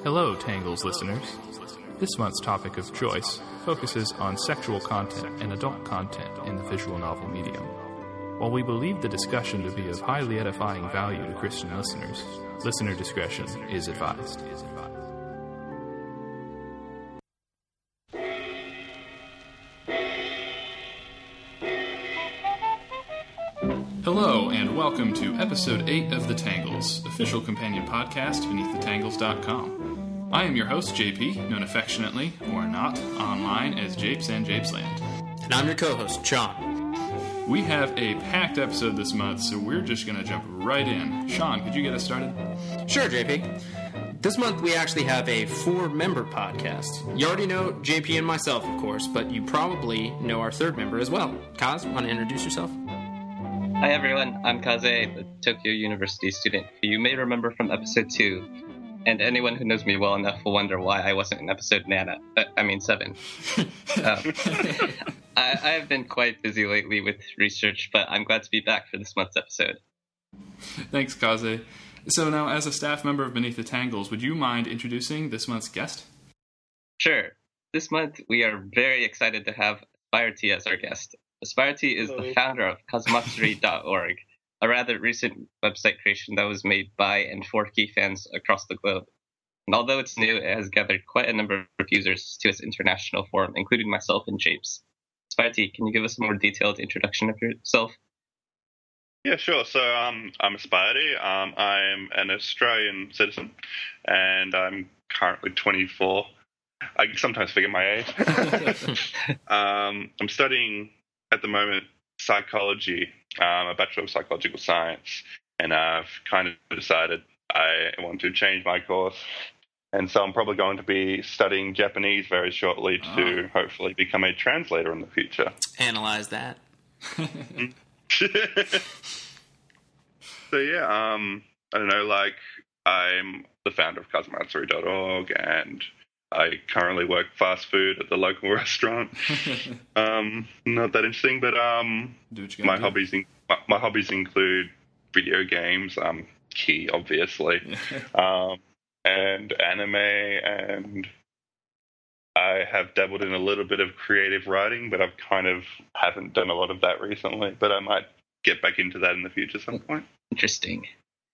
Hello, Tangles listeners. This month's topic of choice focuses on sexual content and adult content in the visual novel medium. While we believe the discussion to be of highly edifying value to Christian listeners, listener discretion is advised. Hello, and welcome to Episode 8 of The Tangles, official companion podcast beneath thetangles.com. I am your host, JP, known affectionately, or not, online as Japes and Japesland. And I'm your co-host, Sean. We have a packed episode this month, so we're just going to jump right in. Sean, could you get us started? Sure, JP. This month we actually have a 4-member podcast. You already know JP and myself, of course, but you probably know our third member as well. Kaz, want to introduce yourself? Hi everyone, I'm Kaze, a Tokyo University student who you may remember from episode 2, and anyone who knows me well enough will wonder why I wasn't in episode 7. I have been quite busy lately with research, but I'm glad to be back for this month's episode. Thanks, Kaze. So now, as a staff member of Beneath the Tangles, would you mind introducing this month's guest? Sure. This month, we are very excited to have Aspire-T as our guest. Aspire-T is the founder of Kazumatsuri.org, a rather recent website creation that was made by and for key fans across the globe. And although it's new, it has gathered quite a number of users to its international forum, including myself and Japes. Aspire-T, can you give us a more detailed introduction of yourself? Yeah, sure. So I'm Aspire-T. I'm an Australian citizen, and I'm currently 24. I sometimes forget my age. I'm studying at the moment psychology, a Bachelor of Psychological Science, and I've kind of decided I want to change my course. And so I'm probably going to be studying Japanese very shortly to hopefully become a translator in the future. Analyze that. So yeah, I don't know, like, I'm the founder of Kazumatsuri.org, and I currently work fast food at the local restaurant. Not that interesting, but my hobbies include video games, key obviously, and anime, and I have dabbled in a little bit of creative writing, but I've kind of haven't done a lot of that recently. But I might get back into that in the future at some point. Interesting.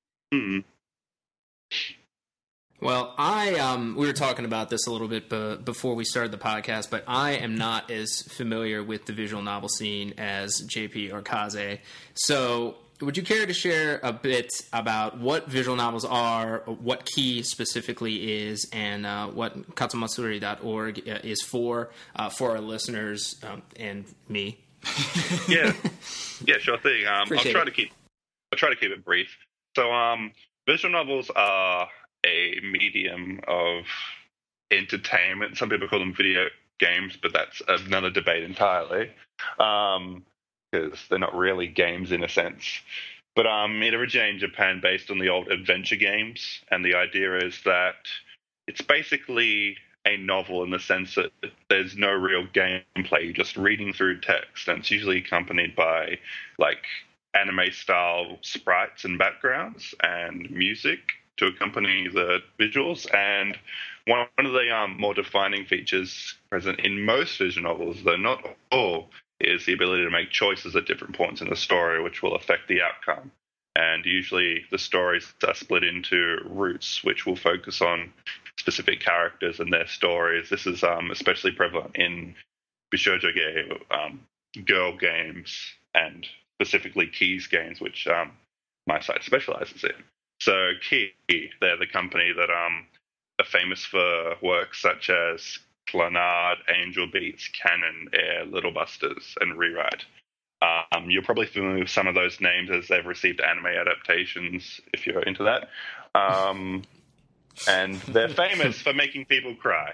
Well, we were talking about this a little bit before we started the podcast, but I am not as familiar with the visual novel scene as JP or Kaze. So would you care to share a bit about what visual novels are, what Key specifically is, and what Kazumatsuri.org is for our listeners and me? Yeah, sure thing. I'll try to keep it brief. So visual novels are a medium of entertainment. Some people call them video games, but that's another debate entirely, because they're not really games in a sense. But it originated in Japan based on the old adventure games, and the idea is that it's basically a novel in the sense that there's no real gameplay. You're just reading through text, and it's usually accompanied by like anime-style sprites and backgrounds and music to accompany the visuals. And one of the more defining features present in most visual novels, though not all, is the ability to make choices at different points in the story which will affect the outcome. And usually the stories are split into routes which will focus on specific characters and their stories. This is especially prevalent in Bishoujo girl games, and specifically Keys games, which my site specializes in. So Key, they're the company that are famous for works such as Clannad, Angel Beats, Canon, Air, Little Busters, and Rewrite. You're probably familiar with some of those names as they've received anime adaptations, if you're into that. And they're famous for making people cry.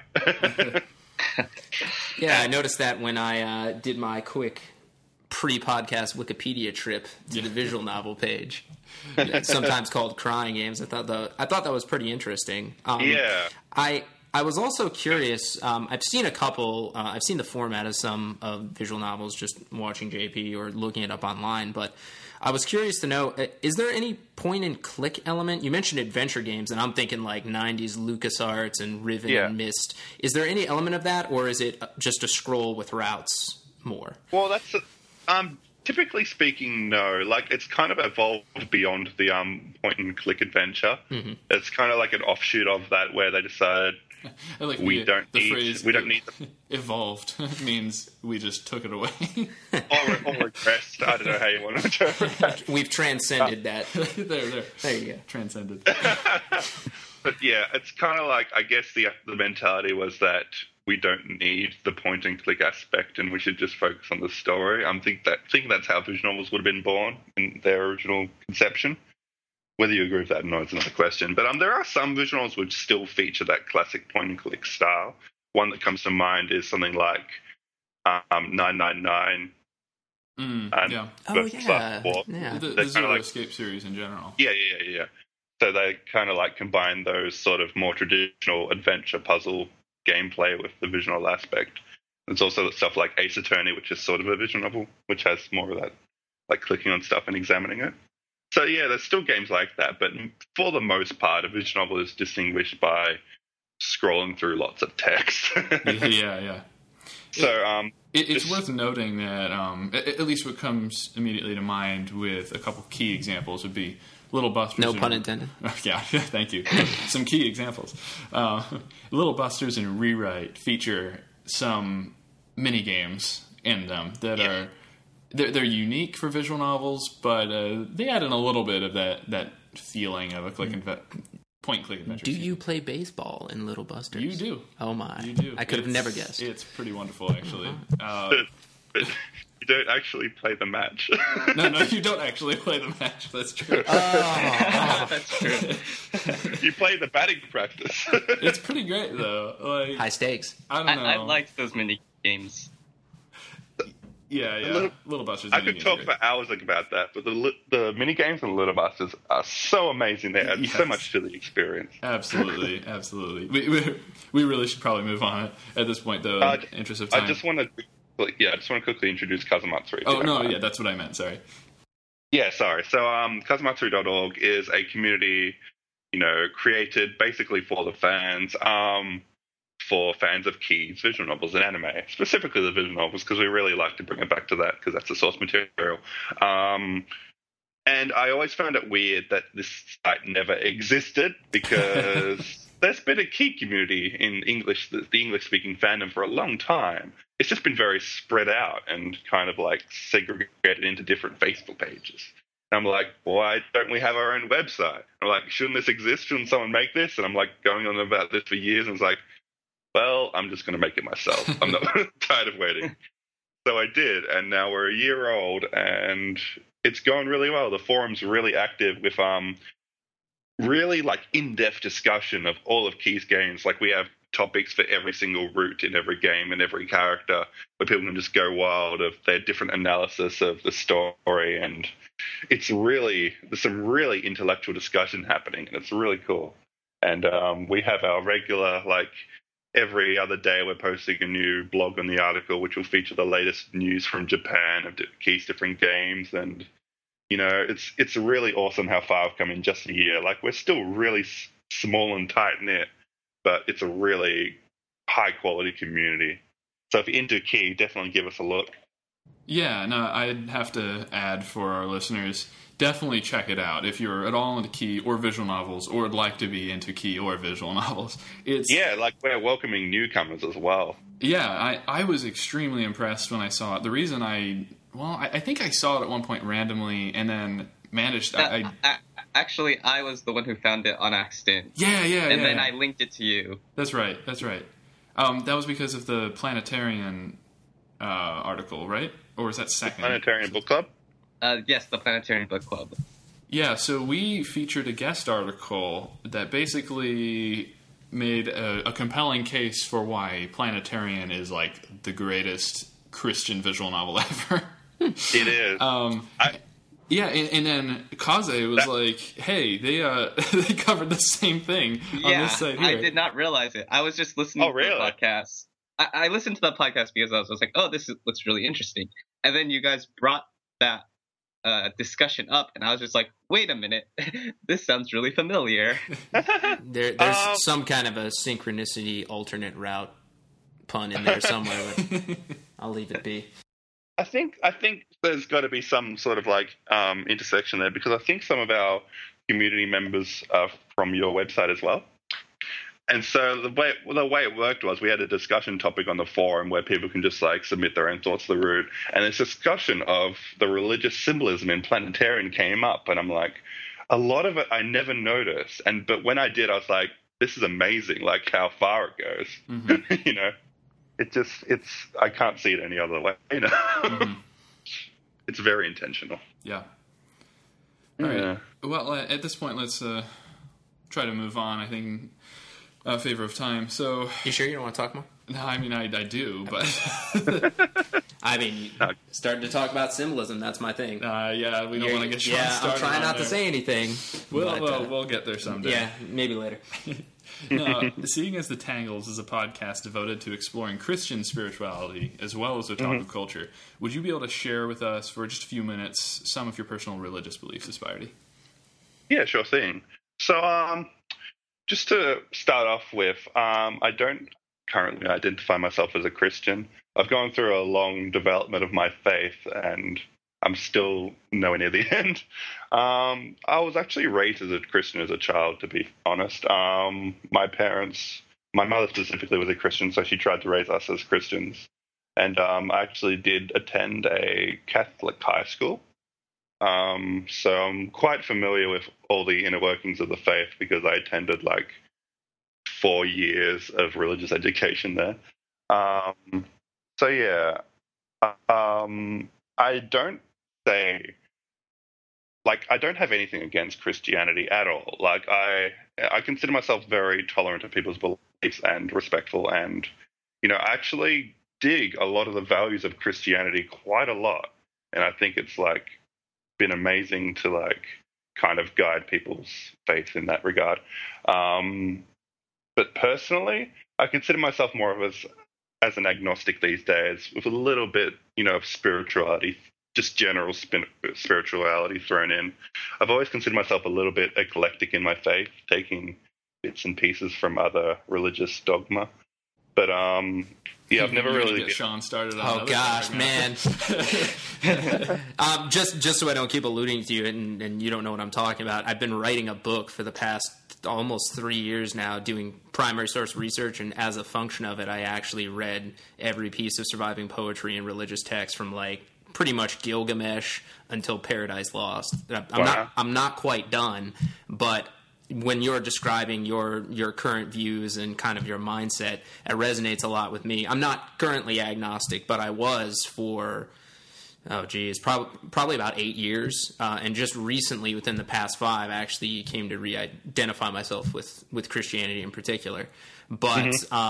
Yeah, I noticed that when I did my quick pre-podcast Wikipedia trip to the visual novel page, sometimes called Crying Games. I thought that was pretty interesting. I was also curious. I've seen a couple. I've seen the format of some of visual novels just watching JP or looking it up online. But I was curious to know, is there any point-and-click element? You mentioned adventure games, and I'm thinking like 90s LucasArts and Riven and Myst. Is there any element of that, or is it just a scroll with routes more? Well, that's... typically speaking, no. Like, it's kind of evolved beyond the point-and-click adventure. Mm-hmm. It's kind of like an offshoot of that where they decided... we don't need them. Evolved means we just took it away. or regressed. I don't know how you want to interpret that. We've transcended that. There you go. Transcended. But yeah, it's kind of like, I guess the mentality was that we don't need the point and click aspect and we should just focus on the story. I think that's how visual novels would have been born in their original conception. Whether you agree with that or not is another question. But there are some visual novels which still feature that classic point-and-click style. One that comes to mind is something like 999. Yeah. The Zero Escape series in general. Yeah. So they kind of like combine those sort of more traditional adventure puzzle gameplay with the visual aspect. There's also stuff like Ace Attorney, which is sort of a visual novel, which has more of that, like clicking on stuff and examining it. So, yeah, there's still games like that, but for the most part, a visual novel is distinguished by scrolling through lots of text. Yeah. So, it's worth noting that at least what comes immediately to mind with a couple key examples would be Little Busters. No pun intended. Yeah, thank you. Some key examples. Little Busters and Rewrite feature some mini games in them that are... They're unique for visual novels, but they add in a little bit of that feeling of a point-and-click adventure. Do you play baseball in Little Busters? You do. Oh, my. You do. I could have never guessed. It's pretty wonderful, actually. But you don't actually play the match. No, you don't actually play the match. That's true. That's true. You play the batting practice. It's pretty great, though. Like, high stakes. I don't know. I liked those mini games. Yeah. Little Busters. I could talk for hours about that, but the mini games in Little Busters are so amazing. They add so much to the experience. Absolutely. We really should probably move on at this point, though. In the interest of time, I just want to quickly introduce Kazumatsuri. Oh no, yeah, that's what I meant. Sorry. Yeah, sorry. So, Kazumatsuri.org is a community, created basically for the fans. For fans of Key's visual novels and anime, specifically the visual novels, because we really like to bring it back to that because that's the source material. And I always found it weird that this site never existed because there's been a Key community in English, the English-speaking fandom for a long time. It's just been very spread out and kind of like segregated into different Facebook pages. And I'm like, why don't we have our own website? I'm like, shouldn't this exist? Shouldn't someone make this? And I'm like going on about this for years, and it's like, well, I'm just going to make it myself. I'm not tired of waiting. So I did, and now we're a year old, and it's going really well. The forum's really active with really like in-depth discussion of all of Key's games. Like we have topics for every single route in every game and every character, where people can just go wild of their different analysis of the story, and there's some really intellectual discussion happening, and it's really cool. And we have our regular every other day we're posting a new blog on the article, which will feature the latest news from Japan of Key's different games. And, it's really awesome how far we've come in just a year. Like, we're still really small and tight-knit, but it's a really high-quality community. So if you're into Key, definitely give us a look. Yeah, no, I'd have to add for our listeners, definitely check it out if you're at all into Key or visual novels, or would like to be into Key or visual novels. We're welcoming newcomers as well. Yeah, I was extremely impressed when I saw it. The reason I think I saw it at one point randomly and then managed... Actually, I was the one who found it on accident. Yeah. And then I linked it to you. That's right. That was because of the Planetarian article, right? Or was that second? The Planetarian Book Club? Yes, the Planetarian Book Club. Yeah, so we featured a guest article that basically made a compelling case for why Planetarian is like the greatest Christian visual novel ever. It is. Yeah, and then Kaze was like, hey, they covered the same thing on this site here. I did not realize it. I was just listening to the podcast. I listened to the podcast because I was like, oh, looks really interesting. And then you guys brought that discussion up, and I was just like, wait a minute, this sounds really familiar. There's some kind of a synchronicity alternate route pun in there somewhere. But I'll leave it be. I think there's got to be some sort of like intersection there, because I think some of our community members are from your website as well. And so the way it worked was we had a discussion topic on the forum where people can just like submit their own thoughts to the root. And this discussion of the religious symbolism in Planetarian came up, and I'm like, a lot of it I never noticed. But when I did, I was like, this is amazing, like how far it goes. Mm-hmm. You know, it's I can't see it any other way. You know, mm-hmm. It's very intentional. Yeah. All right. Well, at this point, let's try to move on. I think. Favor of time. So, you sure you don't want to talk more? No, I mean I do, but I mean, starting to talk about symbolism. That's my thing. Yeah, we don't want to get Sean started. I'm trying not to say anything. We'll get there someday. Yeah, maybe later. Now, Seeing as the Tangles is a podcast devoted to exploring Christian spirituality as well as the talk of culture. Would you be able to share with us for just a few minutes some of your personal religious beliefs, Aspirety? Yeah, sure thing. So, just to start off with, I don't currently identify myself as a Christian. I've gone through a long development of my faith, and I'm still nowhere near the end. I was actually raised as a Christian as a child, to be honest. My mother specifically was a Christian, so she tried to raise us as Christians. And I actually did attend a Catholic high school. So I'm quite familiar with all the inner workings of the faith because I attended like 4 years of religious education there. So yeah, I don't have anything against Christianity at all. Like I consider myself very tolerant of people's beliefs and respectful, and I actually dig a lot of the values of Christianity quite a lot, and I think it's like been amazing to like kind of guide people's faith in that regard. But personally, I consider myself more of as an agnostic these days, with a little bit, of spirituality, just general spirituality thrown in. I've always considered myself a little bit eclectic in my faith, taking bits and pieces from other religious dogma. But I've never really get Sean started on. Oh gosh, man! Just so I don't keep alluding to you and you don't know what I'm talking about, I've been writing a book for the past almost 3 years now, doing primary source research, and as a function of it, I actually read every piece of surviving poetry and religious text from like pretty much Gilgamesh until Paradise Lost. I'm not quite done, but when you're describing your current views and kind of your mindset, it resonates a lot with me. I'm not currently agnostic, but I was for, probably about 8 years. And just recently, within the past 5, I actually came to re-identify myself with Christianity in particular. But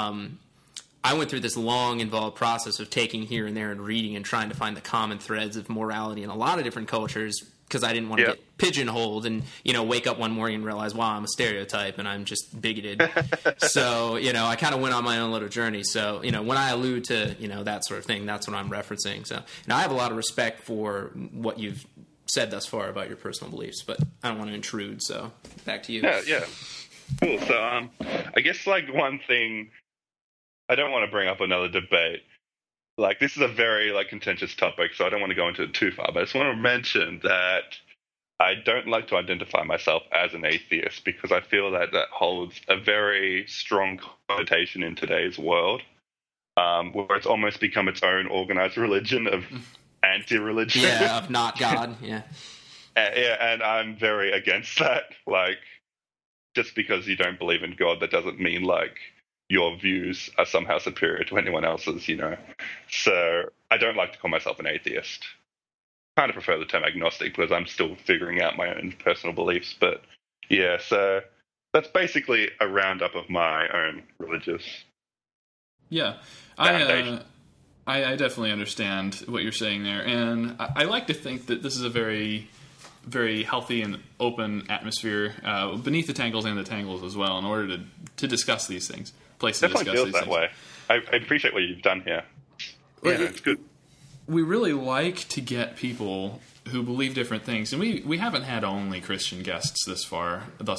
I went through this long, involved process of taking here and there and reading and trying to find the common threads of morality in a lot of different cultures, because I didn't want to get pigeonholed and, wake up one morning and realize, wow, I'm a stereotype and I'm just bigoted. So, I kind of went on my own little journey. So, when I allude to, that sort of thing, that's what I'm referencing. So, I have a lot of respect for what you've said thus far about your personal beliefs, but I don't want to intrude. So, back to you. Yeah. Cool. So, I guess, like, one thing, I don't want to bring up another debate. Like, this is a very, contentious topic, so I don't want to go into it too far, but I just want to mention that I don't like to identify myself as an atheist because I feel that holds a very strong connotation in today's world, where it's almost become its own organized religion of anti-religion. Yeah, of not God, yeah. And I'm very against that. Like, just because you don't believe in God, that doesn't mean, your views are somehow superior to anyone else's, So I don't like to call myself an atheist. Kind of prefer the term agnostic because I'm still figuring out my own personal beliefs. But yeah, so that's basically a roundup of my own religious. Yeah, I definitely understand what you're saying there. And I like to think that this is a very, very healthy and open atmosphere beneath the Tangles and the Tangles as well, in order to discuss these things. Definitely feels that way. I appreciate what you've done here. Yeah, it's good. We really like to get people who believe different things, and we haven't had only Christian guests thus far.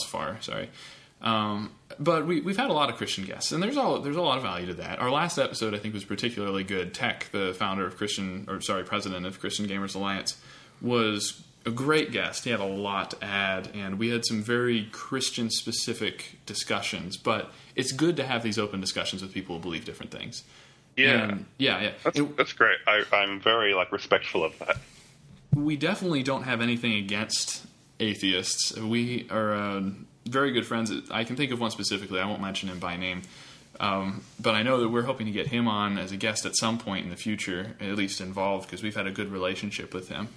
But we've had a lot of Christian guests, and there's a lot of value to that. Our last episode, I think, was particularly good. Tech, the president of Christian Gamers Alliance, was a great guest. He had a lot to add, and we had some very Christian-specific discussions. But it's good to have these open discussions with people who believe different things. Yeah, that's great. I'm very respectful of that. We definitely don't have anything against atheists. We are very good friends. I can think of one specifically. I won't mention him by name. But I know that we're hoping to get him on as a guest at some point in the future, at least involved, because we've had a good relationship with him.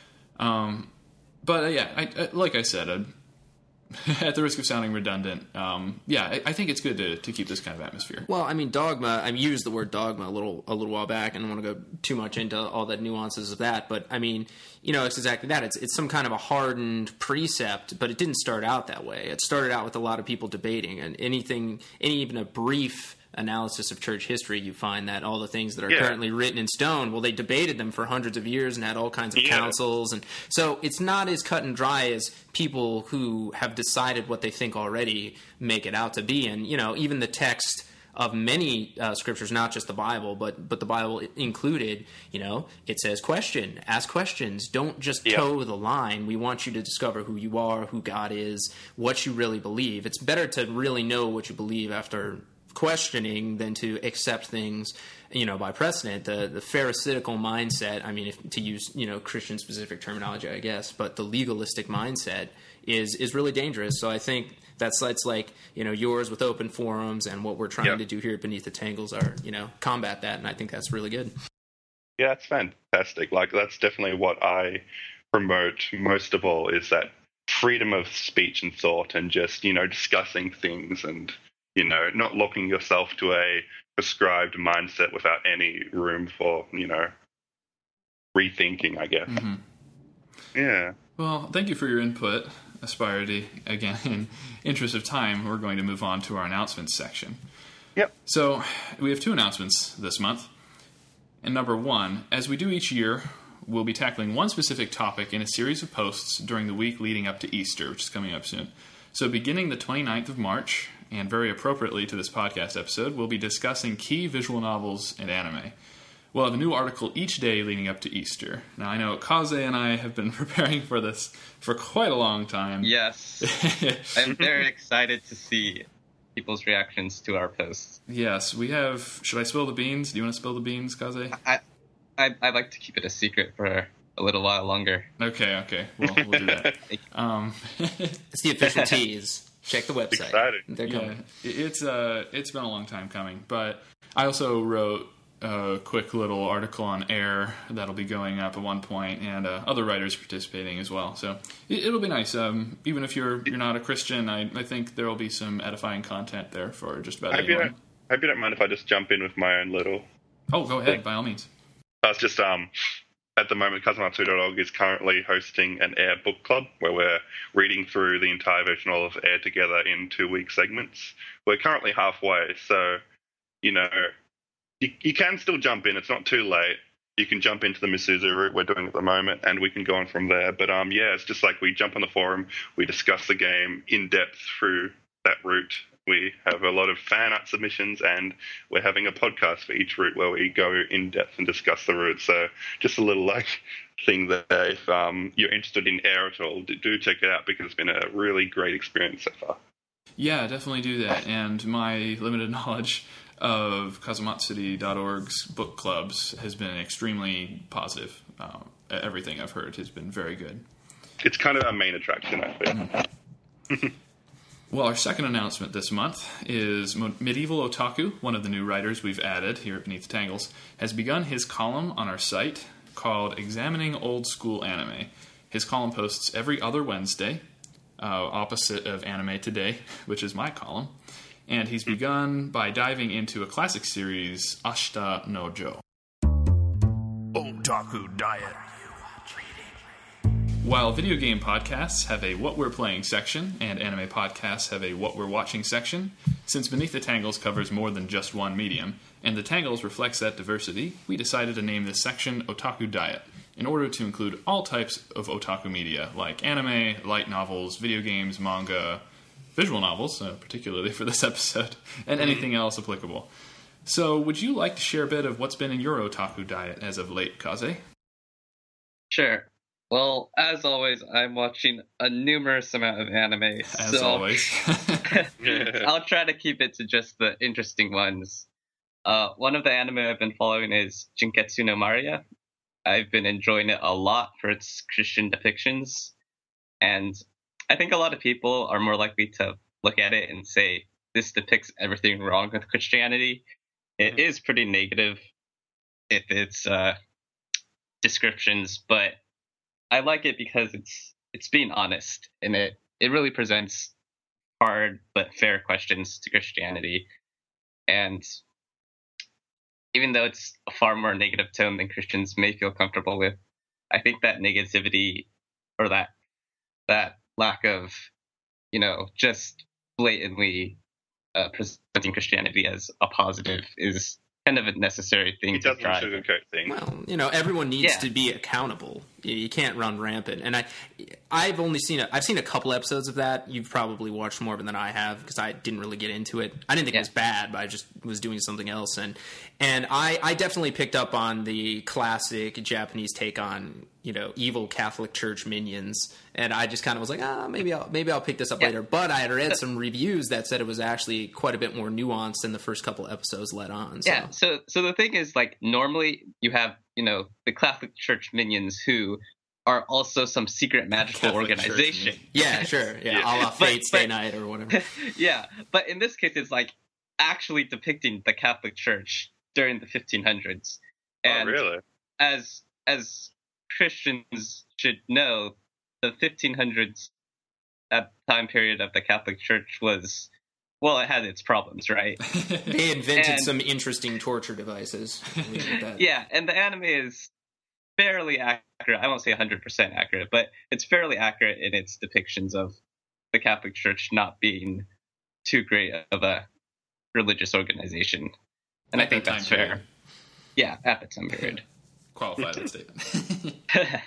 Like I said, at the risk of sounding redundant, I think it's good to keep this kind of atmosphere. Well, I mean, dogma, I used the word dogma a little while back, and I don't want to go too much into all the nuances of that, but I mean, it's exactly that. It's some kind of a hardened precept, but it didn't start out that way. It started out with a lot of people debating, and even a brief analysis of church history, you find that all the things that are currently written in stone, well, they debated them for hundreds of years and had all kinds of councils. And so it's not as cut and dry as people who have decided what they think already make it out to be. And, even the text of many scriptures, not just the Bible, but the Bible included, it says ask questions. Don't just toe the line. We want you to discover who you are, who God is, what you really believe. It's better to really know what you believe after questioning than to accept things, by precedent. The Pharisaical mindset, I mean, to use, Christian specific terminology, I guess, but the legalistic mindset is really dangerous. So I think that sites like, yours with open forums and what we're trying to do here at Beneath the Tangles are, combat that. And I think that's really good. Yeah, it's fantastic. That's definitely what I promote most of all, is that freedom of speech and thought, and just, discussing things and, not locking yourself to a prescribed mindset without any room for, rethinking, I guess. Mm-hmm. Yeah. Well, thank you for your input, Aspirity. Again, in interest of time, we're going to move on to our announcements section. Yep. So we have 2 announcements this month. And number 1, as we do each year, we'll be tackling one specific topic in a series of posts during the week leading up to Easter, which is coming up soon. So beginning the 29th of March, and very appropriately to this podcast episode, we'll be discussing key visual novels and anime. We'll have a new article each day leading up to Easter. Now, I know Kaze and I have been preparing for this for quite a long time. Yes. I'm very excited to see people's reactions to our posts. Yes, we have... Should I spill the beans? Do you want to spill the beans, Kaze? I'd like to keep it a secret for a little while longer. Okay. We'll do that. It's the official tease. Check the website. Exciting. They're coming. It's been a long time coming, but I also wrote a quick little article on Air that'll be going up at one point, and other writers participating as well. So it'll be nice. Even if you're not a Christian, I think there will be some edifying content there for just about anyone. I hope you don't mind if I just jump in with my own little... Oh, go ahead, by all means. It's just at the moment, Kazumatsu.org is currently hosting an Air book club where we're reading through the entire version of Air together in 2-week segments. We're currently halfway, so, you can still jump in. It's not too late. You can jump into the Misuzu route we're doing at the moment, and we can go on from there. But, it's just like we jump on the forum, we discuss the game in depth through that route. We have a lot of fan art submissions, and we're having a podcast for each route where we go in depth and discuss the route. So just a little thing that if you're interested in Air at all, do check it out, because it's been a really great experience so far. Yeah, definitely do that. And my limited knowledge of Kazumatsu.org's book clubs has been extremely positive. Everything I've heard has been very good. It's kind of our main attraction, I think. Well, our second announcement this month is Medieval Otaku, one of the new writers we've added here at Beneath the Tangles, has begun his column on our site called Examining Old School Anime. His column posts every other Wednesday, opposite of Anime Today, which is my column, and he's begun by diving into a classic series, Ashita no Joe. Otaku Diet. While video game podcasts have a What We're Playing section and anime podcasts have a What We're Watching section, since Beneath the Tangles covers more than just one medium, and the Tangles reflects that diversity, we decided to name this section Otaku Diet, in order to include all types of otaku media, like anime, light novels, video games, manga, visual novels, particularly for this episode, and anything else applicable. So, would you like to share a bit of what's been in your otaku diet as of late, Kaze? Sure. Well, as always, I'm watching a numerous amount of anime. As always. I'll try to keep it to just the interesting ones. One of the anime I've been following is Jinketsu no Maria. I've been enjoying it a lot for its Christian depictions. And I think a lot of people are more likely to look at it and say, this depicts everything wrong with Christianity. It is pretty negative if its descriptions, but I like it because it's being honest, and it really presents hard but fair questions to Christianity. And even though it's a far more negative tone than Christians may feel comfortable with, I think that negativity, or that lack of, just blatantly presenting Christianity as a positive is kind of a necessary thing to drive. Well, everyone needs to be accountable. You can't run rampant. And I've seen a couple episodes of that. You've probably watched more than I have because I didn't really get into it. I didn't think it was bad, but I just was doing something else. And I definitely picked up on the classic Japanese take on, evil Catholic Church minions. And I just kind of was like, maybe I'll pick this up later. But I had read some reviews that said it was actually quite a bit more nuanced than the first couple episodes led on. So. Yeah. So the thing is, normally you have, the Catholic Church minions who are also some secret magical organization. Yeah, sure. Yeah, a la Fate Stay Night or whatever. Yeah, but in this case, it's actually depicting the Catholic Church during the 1500s. And really? As Christians should know, the 1500s, that time period of the Catholic Church was, well, it had its problems, right? They invented some interesting torture devices. Yeah, and the anime is fairly accurate. I won't say 100% accurate, but it's fairly accurate in its depictions of the Catholic Church not being too great of a religious organization. And I think that's fair. Yeah, at the time period. Qualify that statement.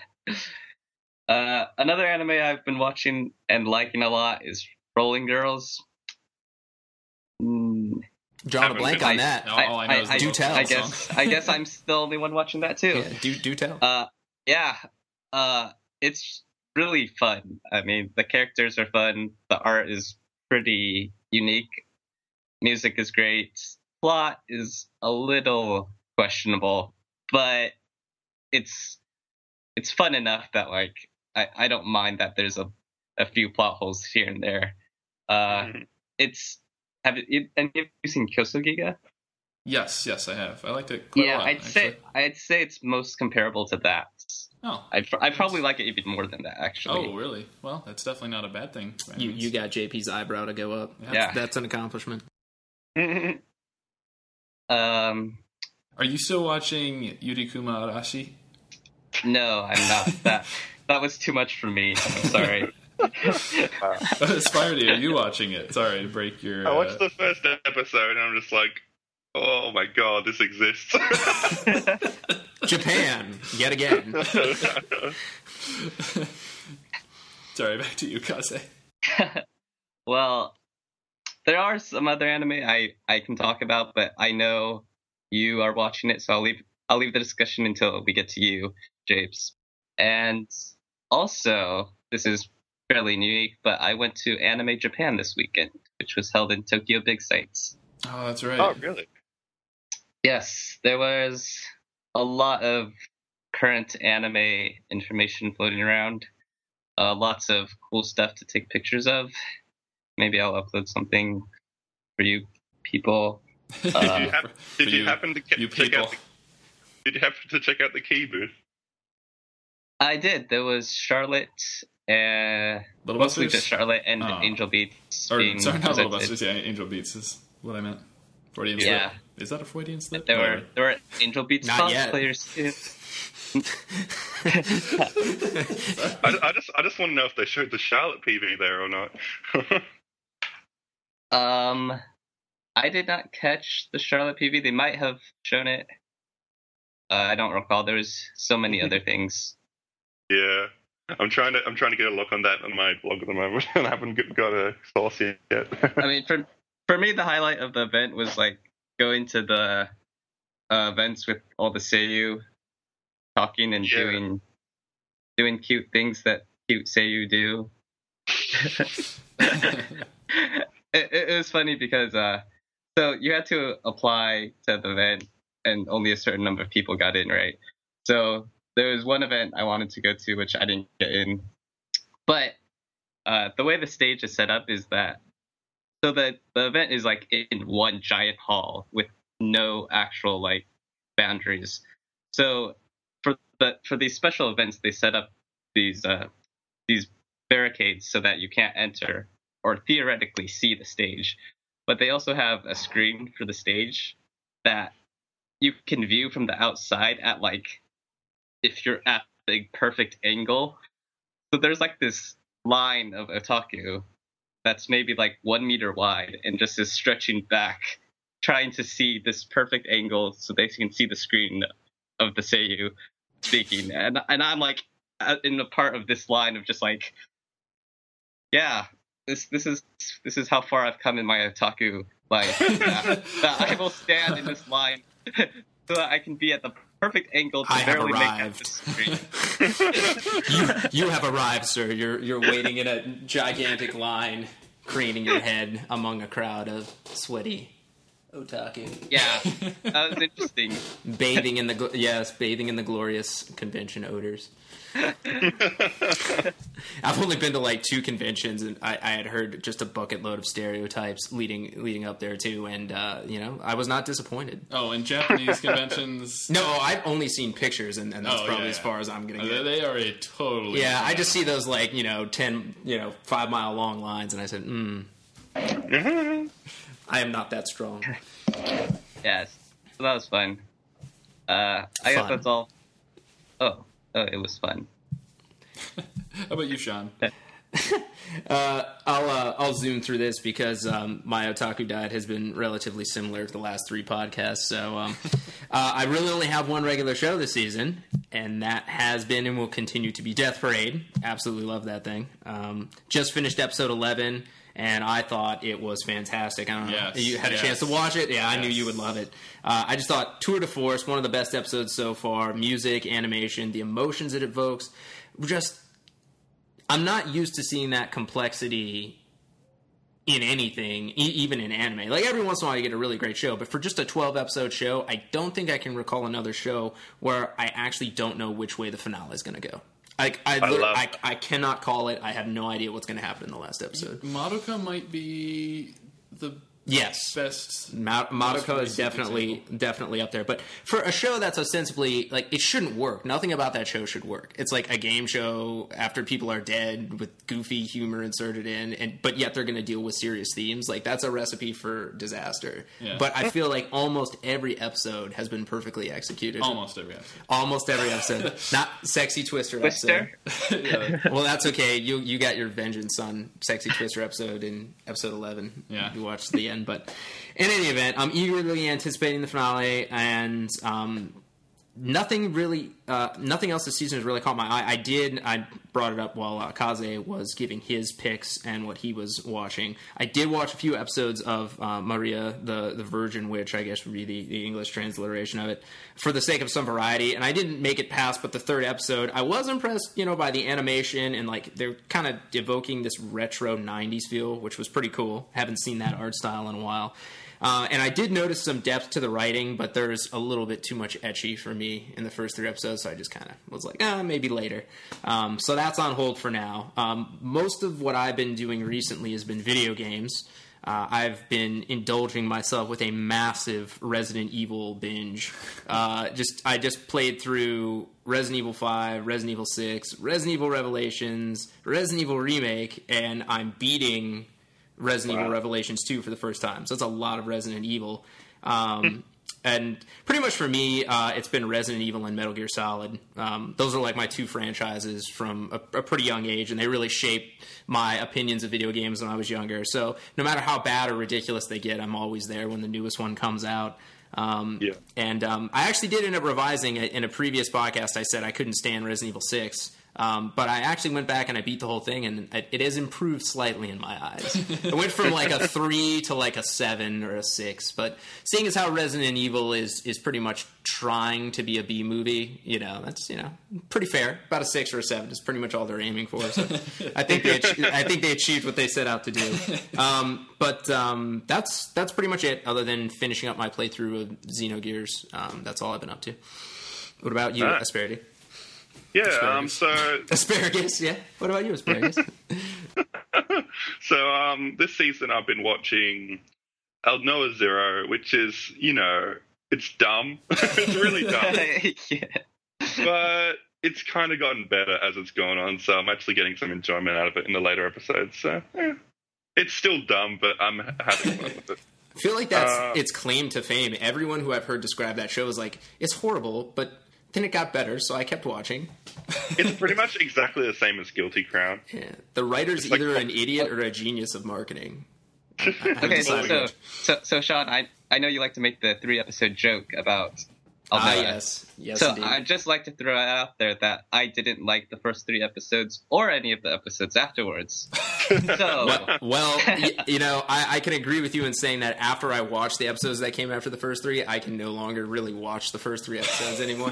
Another anime I've been watching and liking a lot is Rolling Girls. Drawing a blank on that. All I know is do tell. I guess I'm the only one watching that too. Yeah, do tell. It's really fun. I mean, the characters are fun. The art is pretty unique. Music is great. Plot is a little questionable, but it's fun enough that I don't mind that there's a few plot holes here and there. Have you seen Kyosugiga? Yes, I have. I liked it quite a lot. I'd say it's most comparable to that. Oh, I probably like it even more than that, actually. Oh, really? Well, that's definitely not a bad thing. You got JP's eyebrow to go up. Yeah, that's an accomplishment. Are you still watching Yurikuma Arashi? No, I'm not. That was too much for me. I'm sorry. Aspire, are you watching it? Sorry to break your... I watched the first episode and I'm just like, oh my god, this exists. Japan, yet again. Sorry, back to you, Kaze. Well, there are some other anime I can talk about, but I know you are watching it, so I'll leave the discussion until we get to you, Japes. And also, this is fairly unique, but I went to Anime Japan this weekend, which was held in Tokyo Big Sights. Oh, that's right. Oh, really? Yes, there was a lot of current anime information floating around. Lots of cool stuff to take pictures of. Maybe I'll upload something for you people. Did you happen to check out the key booth? I did. There was Charlotte, mostly just Charlotte and Angel Beats. Sorry, not Little Busters. Yeah, Angel Beats is what I meant. Freudian slip. Is that a Freudian slip? There were Angel Beats cosplayers too. I just want to know if they showed the Charlotte PV there or not. I did not catch the Charlotte PV. They might have shown it. I don't recall. There's so many other things. Yeah, I'm trying to get a look on that on my blog at the moment, and I haven't got a source yet. I mean, for me, the highlight of the event was like going to the events with all the Seiyu talking and doing cute things that cute Seiyu do. It was funny because so you had to apply to the event, and only a certain number of people got in, right? So there was one event I wanted to go to, which I didn't get in. But the way the stage is set up is that, so the event is like in one giant hall with no actual like boundaries. So for these special events, they set up these barricades so that you can't enter or theoretically see the stage. But they also have a screen for the stage that you can view from the outside at like, if you're at the perfect angle. So there's like this line of otaku that's maybe like 1 meter wide and just is stretching back, trying to see this perfect angle so they can see the screen of the Seiyu speaking. And I'm like in the part of this line of just like, yeah, this is how far I've come in my otaku life. that I will stand in this line so that I can be at the perfect angle to barely make out the screen. you have arrived, sir. You're waiting in a gigantic line, craning your head among a crowd of sweaty otaku. Yeah, that was interesting. bathing in the glorious convention odors. I've only been to like 2 conventions, and I had heard just a bucket load of stereotypes leading up there too, and I was not disappointed. Oh, and Japanese conventions? No, I've only seen pictures, and that's probably as far as I'm gonna get. They are a totally I just see those like 10 5 mile long lines, and I said, I am not that strong. Yes, so that was fun. I guess that's all. Oh, it was fun. How about you, Sean? I'll zoom through this because my otaku diet has been relatively similar to the last 3 podcasts. So I really only have one regular show this season, and that has been and will continue to be Death Parade. Absolutely love that thing. Just finished episode 11, and I thought it was fantastic. I don't know. You had a chance to watch it? Yeah, I knew you would love it. I just thought tour de force, one of the best episodes so far. Music, animation, the emotions it evokes. I'm not used to seeing that complexity in anything, even in anime. Like, every once in a while you get a really great show, but for just a 12-episode show, I don't think I can recall another show where I actually don't know which way the finale is going to go. I cannot call it. I have no idea what's going to happen in the last episode. Madoka might be the best. Madoka is definitely up there. But for a show that's ostensibly, like, it shouldn't work. Nothing about that show should work. It's like a game show after people are dead with goofy humor inserted in, but yet they're going to deal with serious themes. Like, that's a recipe for disaster. Yeah. But I feel like almost every episode has been perfectly executed. Almost every episode. Not Sexy Twister episode. Well, that's okay. You got your vengeance on Sexy Twister episode in episode 11. Yeah. You watched the end. But in any event, I'm eagerly anticipating the finale, and nothing else this season has really caught my eye. I brought it up while Kaze was giving his picks and what he was watching. I did watch a few episodes of Maria, the Virgin Witch, I guess would be the English transliteration of it, for the sake of some variety, and I didn't make it past but the 3rd episode. I was impressed, by the animation, and like they're kind of evoking this retro 90s feel, which was pretty cool. Haven't seen that art style in a while. And I did notice some depth to the writing, but there's a little bit too much ecchi for me in the first 3 episodes, so I just kind of was like, maybe later. So that's on hold for now. Most of what I've been doing recently has been video games. I've been indulging myself with a massive Resident Evil binge. I just played through Resident Evil 5, Resident Evil 6, Resident Evil Revelations, Resident Evil Remake, and I'm beating Resident Evil Revelations 2 for the first time. So it's a lot of Resident Evil. And pretty much for me, it's been Resident Evil and Metal Gear Solid. Those are like my two franchises from a pretty young age, and they really shaped my opinions of video games when I was younger. So no matter how bad or ridiculous they get, I'm always there when the newest one comes out. And I actually did end up revising it. In a previous podcast. I said I couldn't stand Resident Evil 6. But I actually went back and I beat the whole thing, and it has improved slightly in my eyes. It went from like a 3 to like a 7 or a 6. But seeing as how Resident Evil is pretty much trying to be a B movie, that's pretty fair. About a 6 or a 7 is pretty much all they're aiming for. So I think they achieved what they set out to do. But that's pretty much it. Other than finishing up my playthrough of Xenogears, that's all I've been up to. What about you, Asperity? Yeah, Asparagus, yeah. What about you, Asparagus? So, this season I've been watching Aldnoah Zero, which is, it's dumb. It's really dumb. Yeah. But it's kind of gotten better as it's gone on, so I'm actually getting some enjoyment out of it in the later episodes. So, it's still dumb, but I'm having fun with it. I feel like that's its claim to fame. Everyone who I've heard describe that show is like, it's horrible, but then it got better, so I kept watching. It's pretty much exactly the same as Guilty Crown. Yeah. The writer's either an idiot or a genius of marketing. Okay, so Sean, I know you like to make the 3-episode joke about yes, so indeed. I'd just like to throw it out there that I didn't like the first 3 episodes or any of the episodes afterwards. So well, I can agree with you in saying that after I watched the episodes that came after the first 3, I can no longer really watch the first 3 episodes anymore.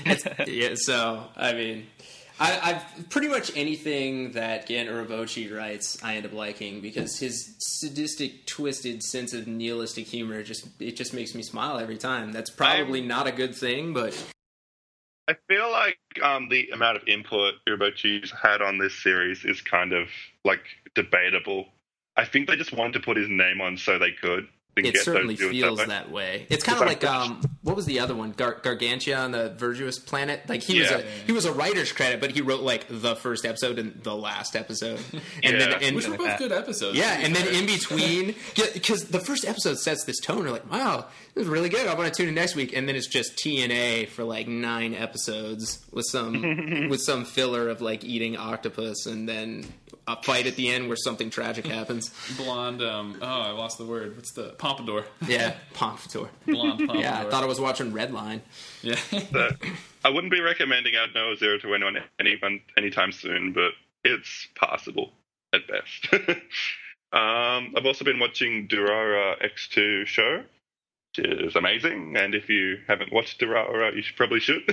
So I mean, I've pretty much anything that Gen Urobuchi writes, I end up liking because his sadistic, twisted sense of nihilistic humor just makes me smile every time. That's probably not a good thing, but I feel like the amount of input Urobuchi's had on this series is kind of like debatable. I think they just wanted to put his name on so they could. It certainly feels that way. It's kind of like what was the other one? Gargantia on the Virtuous Planet. Like he was a writer's credit, but he wrote like the first episode and the last episode, which were both good episodes. Yeah, and then in between, because the first episode sets this tone. You're like, wow, this is really good. I want to tune in next week, and then it's just TNA for like 9 episodes with some filler of like eating octopus, and then a fight at the end where something tragic happens. Blonde, I lost the word. What's the pompadour? Yeah, pompadour. Blonde pompadour. Yeah, I thought I was watching Redline. Yeah. I wouldn't be recommending Aldnoah Zero to anyone anytime soon, but it's passable at best. I've also been watching Durara X2 show, which is amazing, and if you haven't watched Durara, you probably should.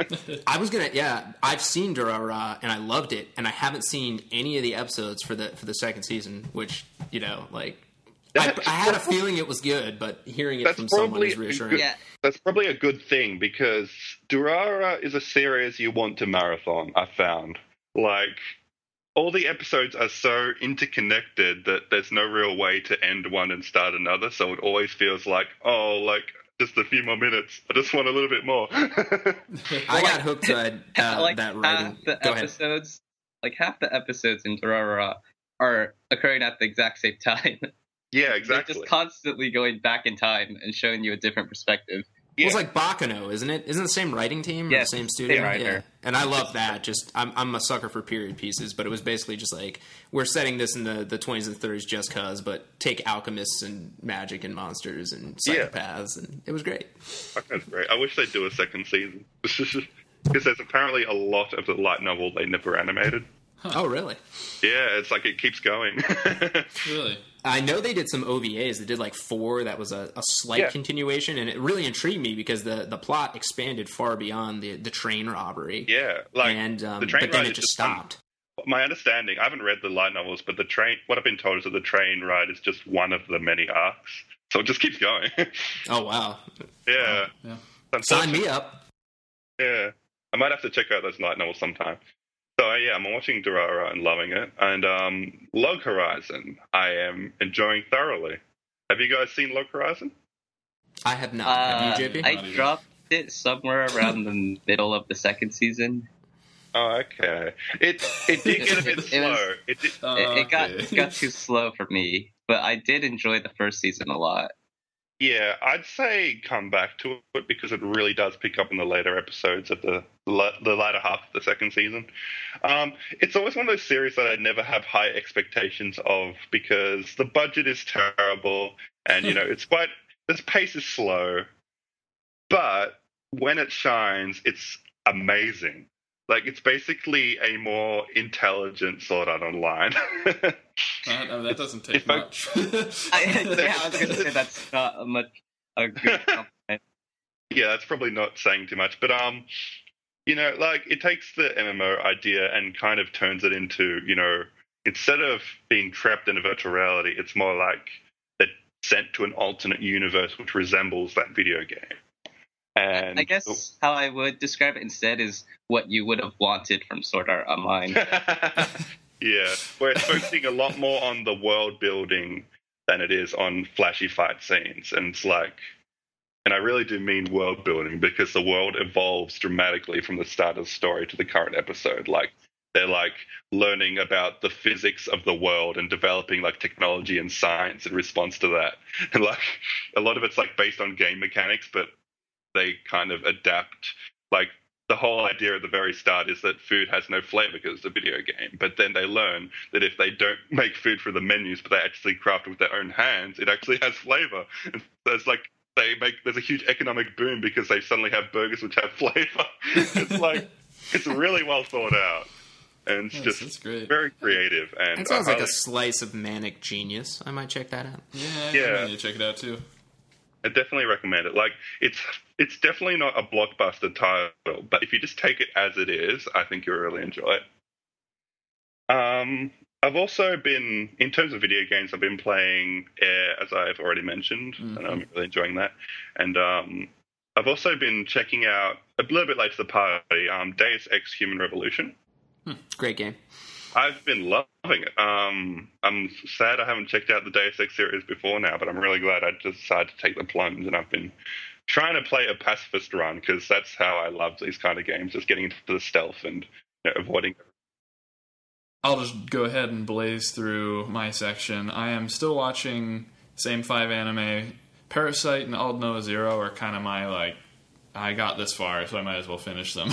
I've seen Durara, and I loved it, and I haven't seen any of the episodes for the second season, which, I had a feeling it was good, but hearing it from someone is reassuring. That's probably a good thing, because Durara is a series you want to marathon, I found. Like, all the episodes are so interconnected that there's no real way to end one and start another, so it always feels like, just a few more minutes. I just want a little bit more. I got hooked to that writing. Half the episodes in Durara are occurring at the exact same time. Yeah, exactly. They're just constantly going back in time and showing you a different perspective. Yeah. Well, it's like Baccano, isn't it? Isn't it the same writing team or the same studio? Same writer. Yeah. And I love that. Just I'm a sucker for period pieces, but it was basically just like, we're setting this in the 20s and 30s just cause, but take alchemists and magic and monsters and psychopaths, and it was great. That's great. I wish they'd do a second season. Because there's apparently a lot of the light novel they never animated. Huh. Oh, really? Yeah, it's like it keeps going. Really? I know they did some OVAs. They did like 4 that was a slight continuation, and it really intrigued me because the plot expanded far beyond the train robbery. Yeah, the train but then it just stopped. My understanding, I haven't read the light novels, but what I've been told is that the train ride is just one of the many arcs. So it just keeps going. Oh, wow. Yeah. Sign me up. Yeah. I might have to check out those light novels sometime. So, I'm watching Durara and loving it. And Log Horizon, I am enjoying thoroughly. Have you guys seen Log Horizon? I have not. Have you, JP? I dropped it somewhere around the middle of the second season. Oh, okay. It did get a bit slow. It got too slow for me, but I did enjoy the first season a lot. Yeah, I'd say come back to it because it really does pick up in the later episodes of the latter half of the second season. It's always one of those series that I never have high expectations of because the budget is terrible and, the pace is slow. But when it shines, it's amazing. Like, it's basically a more intelligent Sword Art Online. That doesn't take much. I was going to say that's not a good compliment. Yeah, that's probably not saying too much. But, it takes the MMO idea and kind of turns it into, instead of being trapped in a virtual reality, it's more like they're sent to an alternate universe which resembles that video game. And I guess how I would describe it instead is what you would have wanted from Sword Art Online. Yeah, where it's focusing a lot more on the world building than it is on flashy fight scenes. And it's like, and I really do mean world building because the world evolves dramatically from the start of the story to the current episode. Like, they're like learning about the physics of the world and developing like technology and science in response to that. And like a lot of it's like based on game mechanics, but they kind of adapt. Like, the whole idea at the very start is that food has no flavor because it's a video game. But then they learn that if they don't make food for the menus, but they actually craft it with their own hands, it actually has flavor. And so it's like there's a huge economic boom because they suddenly have burgers which have flavor. It's like, it's really well thought out. And it's just very creative. And it sounds like a slice of manic genius. I might check that out. Yeah. I need to check it out too. I definitely recommend it. Like, it's definitely not a blockbuster title, but if you just take it as it is, I think you'll really enjoy it. I've also been, in terms of video games, I've been playing Air, as I've already mentioned, and I'm really enjoying that. And I've also been checking out, a little bit late to the party, Deus Ex Human Revolution. Great game. I've been loving it. I'm sad I haven't checked out the Deus Ex series before now, but I'm really glad I decided to take the plunge, and I've been trying to play a pacifist run because that's how I love these kind of games, just getting into the stealth and avoiding. I'll just go ahead and blaze through my section. I am still watching same 5 anime. Parasite and Old Noah Zero are kind of my, like, I got this far, so I might as well finish them.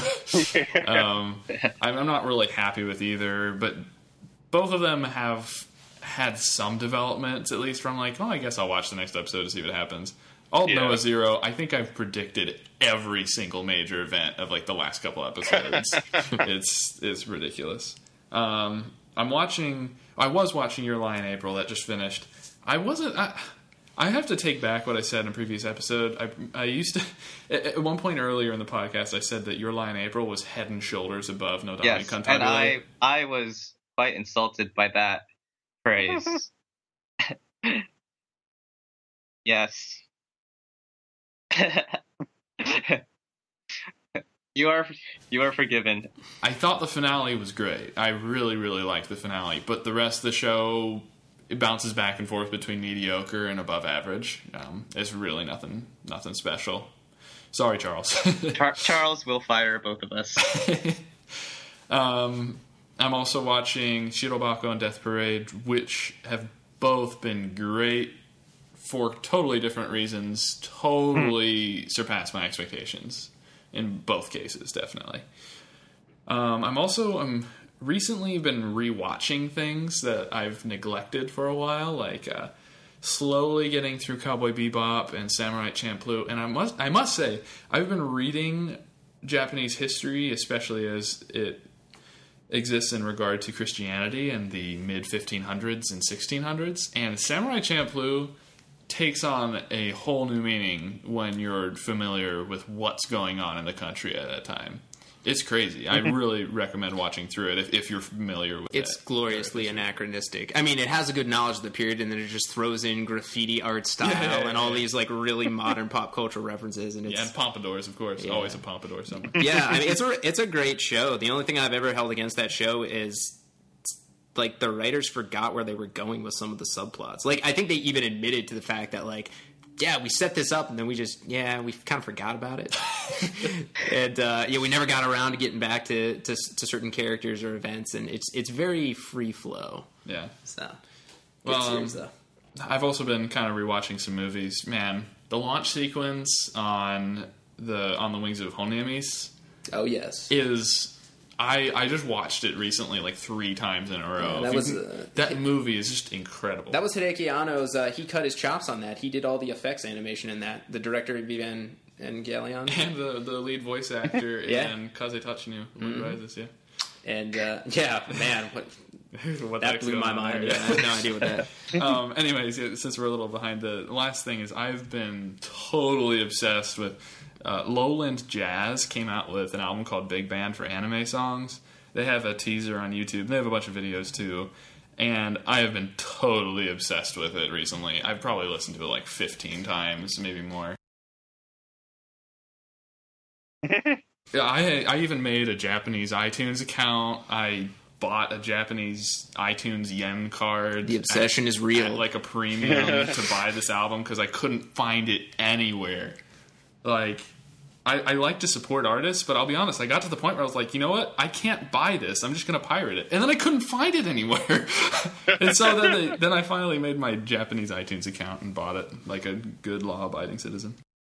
I'm not really happy with either, but both of them have had some developments, at least from like, I guess I'll watch the next episode to see what happens. Old Noah Zero, I think I've predicted every single major event of like the last couple episodes. It's ridiculous. I was watching Your Lie in April, that just finished. I have to take back what I said in a previous episode. I used to, at one point earlier in the podcast, I said that Your Lie in April was head and shoulders above Nodami Cantabile. And I was quite insulted by that phrase. Yes. You are forgiven. I thought the finale was great. I really, really liked the finale, but the rest of the show, it bounces back and forth between mediocre and above average. It's really nothing special. Sorry, Charles. Charles will fire both of us. I'm also watching Shirobako and Death Parade, which have both been great for totally different reasons. Totally surpassed my expectations in both cases, definitely. I'm recently been rewatching things that I've neglected for a while, like slowly getting through Cowboy Bebop and Samurai Champloo. And I must say, I've been reading Japanese history, especially as it exists in regard to Christianity in the mid-1500s and 1600s. And Samurai Champloo takes on a whole new meaning when you're familiar with what's going on in the country at that time. It's crazy. I really recommend watching through it if you're familiar with it. It's gloriously anachronistic. I mean, it has a good knowledge of the period, and then it just throws in graffiti art style and all these like really modern pop culture references. And and pompadours, of course. Always a pompadour somewhere. Yeah, I mean, it's a great show. The only thing I've ever held against that show is like the writers forgot where they were going with some of the subplots. Like, I think they even admitted to the fact that like, yeah, we set this up and then we kind of forgot about it. And we never got around to getting back to certain characters or events, and it's very free flow. Yeah. So, well, series, though. I've also been kind of rewatching some movies. Man, the launch sequence on the Wings of Honemis. Oh yes, is I just watched it recently like 3 times in a row. Yeah, that movie is just incredible. That was Hideaki Anno's. He cut his chops on that. He did all the effects animation in that. The director Vivian and Gallion, and the lead voice actor in Kaze Tachinu Rises. Yeah. And man, what that blew my mind. Yeah, I have no idea what that. Anyways, since we're a little behind, the last thing is I've been totally obsessed with Lowland Jazz. Came out with an album called Big Band for Anime Songs. They have a teaser on YouTube. They have a bunch of videos too, and I have been totally obsessed with it recently. I've probably listened to it like 15 times, maybe more. Yeah, I even made a Japanese iTunes account. I bought a Japanese iTunes yen card. The obsession is real. At like a premium to buy this album because I couldn't find it anywhere. Like, I like to support artists, but I'll be honest, I got to the point where I was like, you know what? I can't buy this. I'm just going to pirate it. And then I couldn't find it anywhere. And so then I finally made my Japanese iTunes account and bought it like a good law-abiding citizen.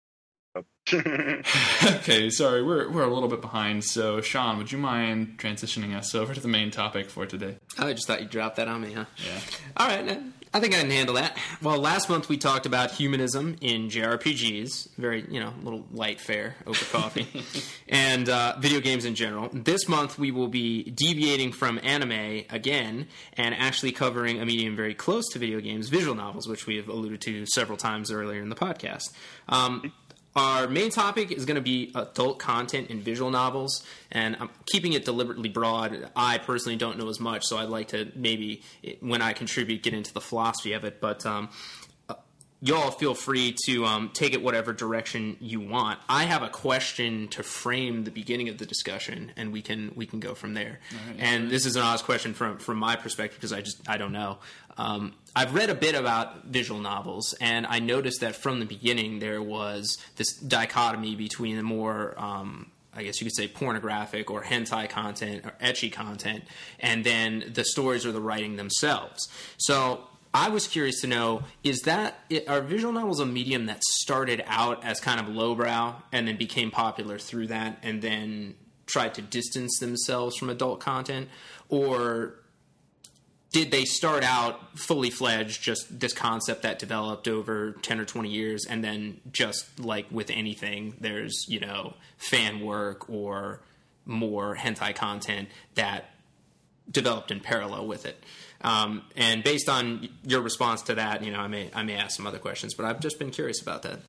Okay, sorry, we're a little bit behind. So, Sean, would you mind transitioning us over to the main topic for today? I just thought you'd drop that on me, huh? Yeah. All right, I think I can handle that. Well, last month we talked about humanism in JRPGs, very, little light fare over coffee, and video games in general. This month we will be deviating from anime again and actually covering a medium very close to video games, visual novels, which we have alluded to several times earlier in the podcast. Our main topic is going to be adult content in visual novels, and I'm keeping it deliberately broad. I personally don't know as much, so I'd like to maybe, when I contribute, get into the philosophy of it. But y'all feel free to take it whatever direction you want. I have a question to frame the beginning of the discussion, and we can go from there. Right, and this is an honest question from my perspective because I don't know. I've read a bit about visual novels, and I noticed that from the beginning there was this dichotomy between the more, I guess you could say, pornographic or hentai content or ecchi content, and then the stories or the writing themselves. So I was curious to know, are visual novels a medium that started out as kind of lowbrow and then became popular through that and then tried to distance themselves from adult content? Or did they start out fully fledged, just this concept that developed over 10 or 20 years, and then just like with anything, there's, fan work or more hentai content that developed in parallel with it? And based on your response to that, I may ask some other questions, but I've just been curious about that.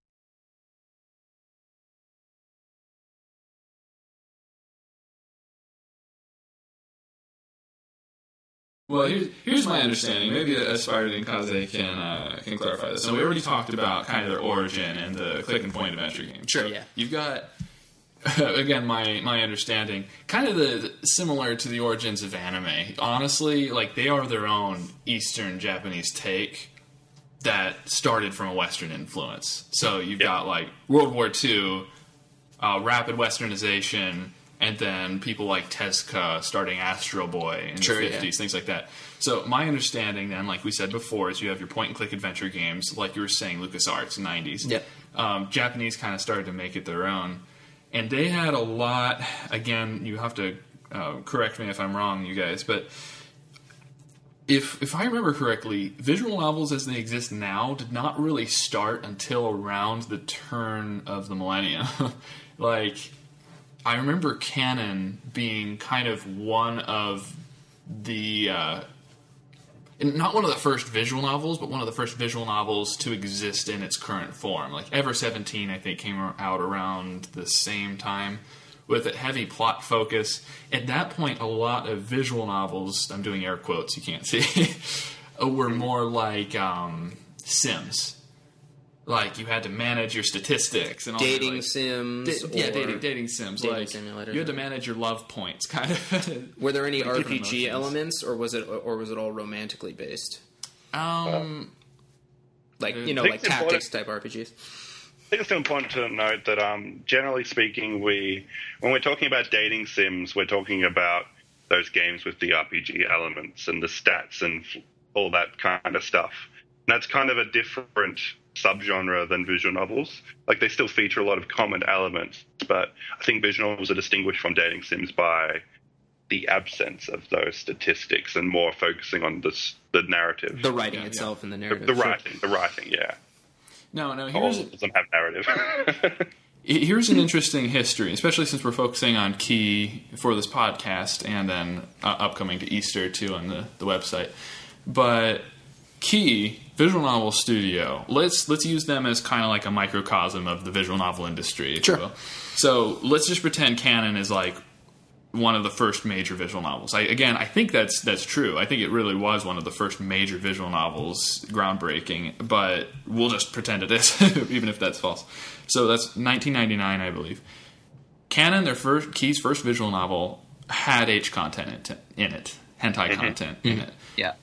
Well, here's my understanding. Maybe Aspired and Kaze can clarify this. So we already talked about kind of their origin and the click and point adventure game. Sure, so yeah. You've got, again, my understanding, kind of similar to the origins of anime. Honestly, like, they are their own Eastern Japanese take that started from a Western influence. So you've got, like, World War II, rapid Westernization, and then people like Tezuka starting Astro Boy in the 50s, things like that. So my understanding then, like we said before, is you have your point-and-click adventure games, like you were saying, LucasArts, 90s. Yep. Japanese kind of started to make it their own. And they had a lot, again, you have to correct me if I'm wrong, you guys, but if I remember correctly, visual novels as they exist now did not really start until around the turn of the millennium. Like, I remember Canon being kind of one of the, not one of the first visual novels, but one of the first visual novels to exist in its current form. Like, Ever 17, I think, came out around the same time with a heavy plot focus. At that point, a lot of visual novels, I'm doing air quotes, you can't see, were more like Sims. Like, you had to manage your statistics and all dating that, sims. Dating sims. Dating like, simulators. You had to manage your love points, kind of. Were there any RPG elements, or was it all romantically based? Like tactics type RPGs. I think it's important to note that, generally speaking, when we're talking about dating sims, we're talking about those games with the RPG elements and the stats and all that kind of stuff. And that's kind of a different subgenre than visual novels. Like, they still feature a lot of common elements, but I think visual novels are distinguished from dating sims by the absence of those statistics and more focusing on the narrative. The writing itself and the narrative. The writing, yeah. No, All doesn't have narrative. Here's an interesting history, especially since we're focusing on Key for this podcast and then upcoming to Easter, too, on the website. But Key, visual novel studio, let's use them as kind of like a microcosm of the visual novel industry, if you will. So let's just pretend Canon is like one of the first major visual novels. I think that's true. I think it really was one of the first major visual novels, groundbreaking, but we'll just pretend it is, even if that's false. So that's 1999, I believe. Canon, Key's first visual novel, had H content in it. Hentai content in it. Yeah.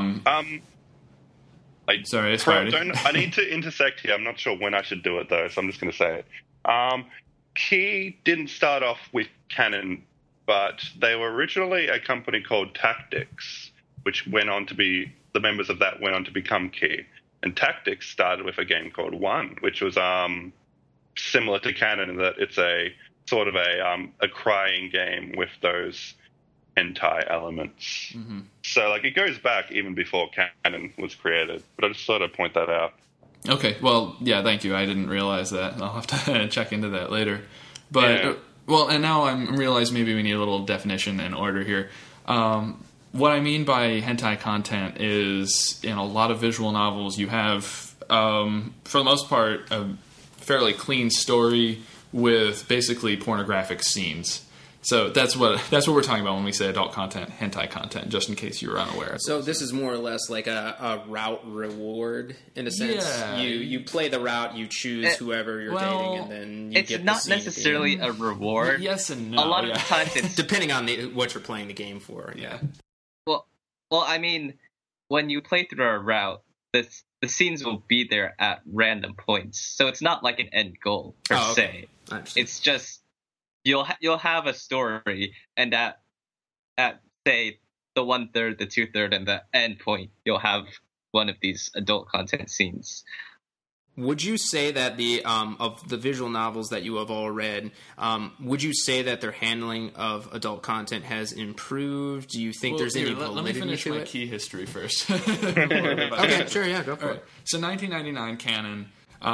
Sorry, Aspire. I need to intersect here. I'm not sure when I should do it, though, so I'm just going to say it. Key didn't start off with Canon, but they were originally a company called Tactics, which went on to be, the members of that went on to become Key. And Tactics started with a game called One, which was similar to Canon in that it's a sort of a crying game with those hentai elements. Mm-hmm. So, like, it goes back even before Canon was created, but I just sort of point that out. Okay, well, yeah, thank you. I didn't realize that. I'll have to check into that later. But, well, and now I'm realizing maybe we need a little definition and order here. What I mean by hentai content is in a lot of visual novels you have, for the most part, a fairly clean story with basically pornographic scenes. So that's what we're talking about when we say adult content, hentai content, just in case you were unaware. So this is more or less like a route reward, in a sense. Yeah. You play the route, you choose whoever you're dating, and then you get the scene. It's not necessarily a reward. Yes and no. A lot of times it's... Depending on what you're playing the game for. Yeah. Well, I mean, when you play through a route, the scenes will be there at random points. So it's not like an end goal, per se. It's just... You'll have a story, and at say the 1/3, the 2/3, and the end point, you'll have one of these adult content scenes. Would you say that the of the visual novels that you have all read, would you say that their handling of adult content has improved? Do you think there's any validity to it? Let me finish my Key history first. Okay, sure, yeah, go for it. So 1999 Canon.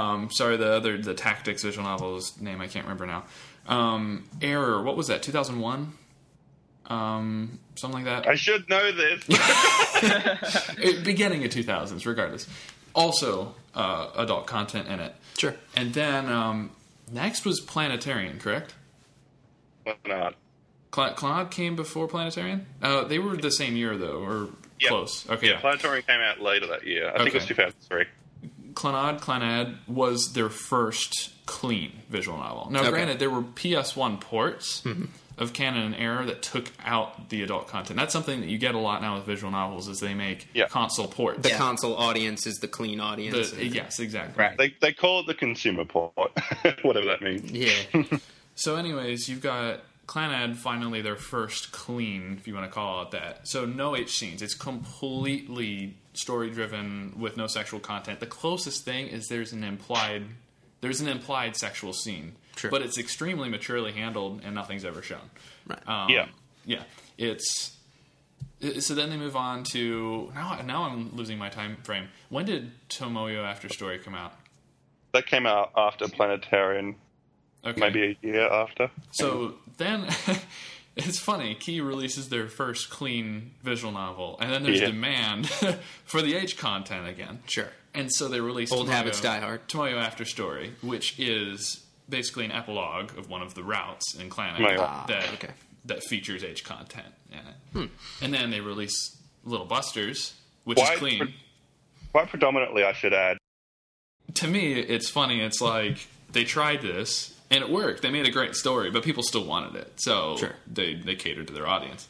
The Tactics visual novel's name I can't remember now. Error, what was that, 2001? Something like that. I should know this. Beginning of 2000s, regardless. Also, adult content in it. Sure. And then, next was Planetarian, correct? Clannad. Clannad came before Planetarian? They were the same year, though, or close. Okay. Yeah, Planetarian came out later that year. I think it was 2003. Clannad was their first clean visual novel. Now, granted, there were PS1 ports of Canon and Error that took out the adult content. That's something that you get a lot now with visual novels, is they make console ports. The console audience is the clean audience. Yes, exactly. Right. They call it the consumer port, whatever that means. Yeah. So anyways, you've got Clannad, finally their first clean, if you want to call it that. So no H scenes. It's completely story-driven with no sexual content. The closest thing is there's an implied sexual scene. Sure. But it's extremely maturely handled and nothing's ever shown. Right. Yeah. So then they move on to... Now I'm losing my time frame. When did Tomoyo After Story come out? That came out after Planetarian. Okay. Maybe a year after. So then... It's funny, Key releases their first clean visual novel, and then there's demand for the H content again. Sure. And so they released Old Habits Die Hard. Tomoyo After Story, which is basically an epilogue of one of the routes in Clannad that features H content in it. And then they release Little Busters, which is clean. Quite predominantly, I should add. To me, it's funny. It's like they tried this, and it worked. They made a great story, but people still wanted it. So they catered to their audience.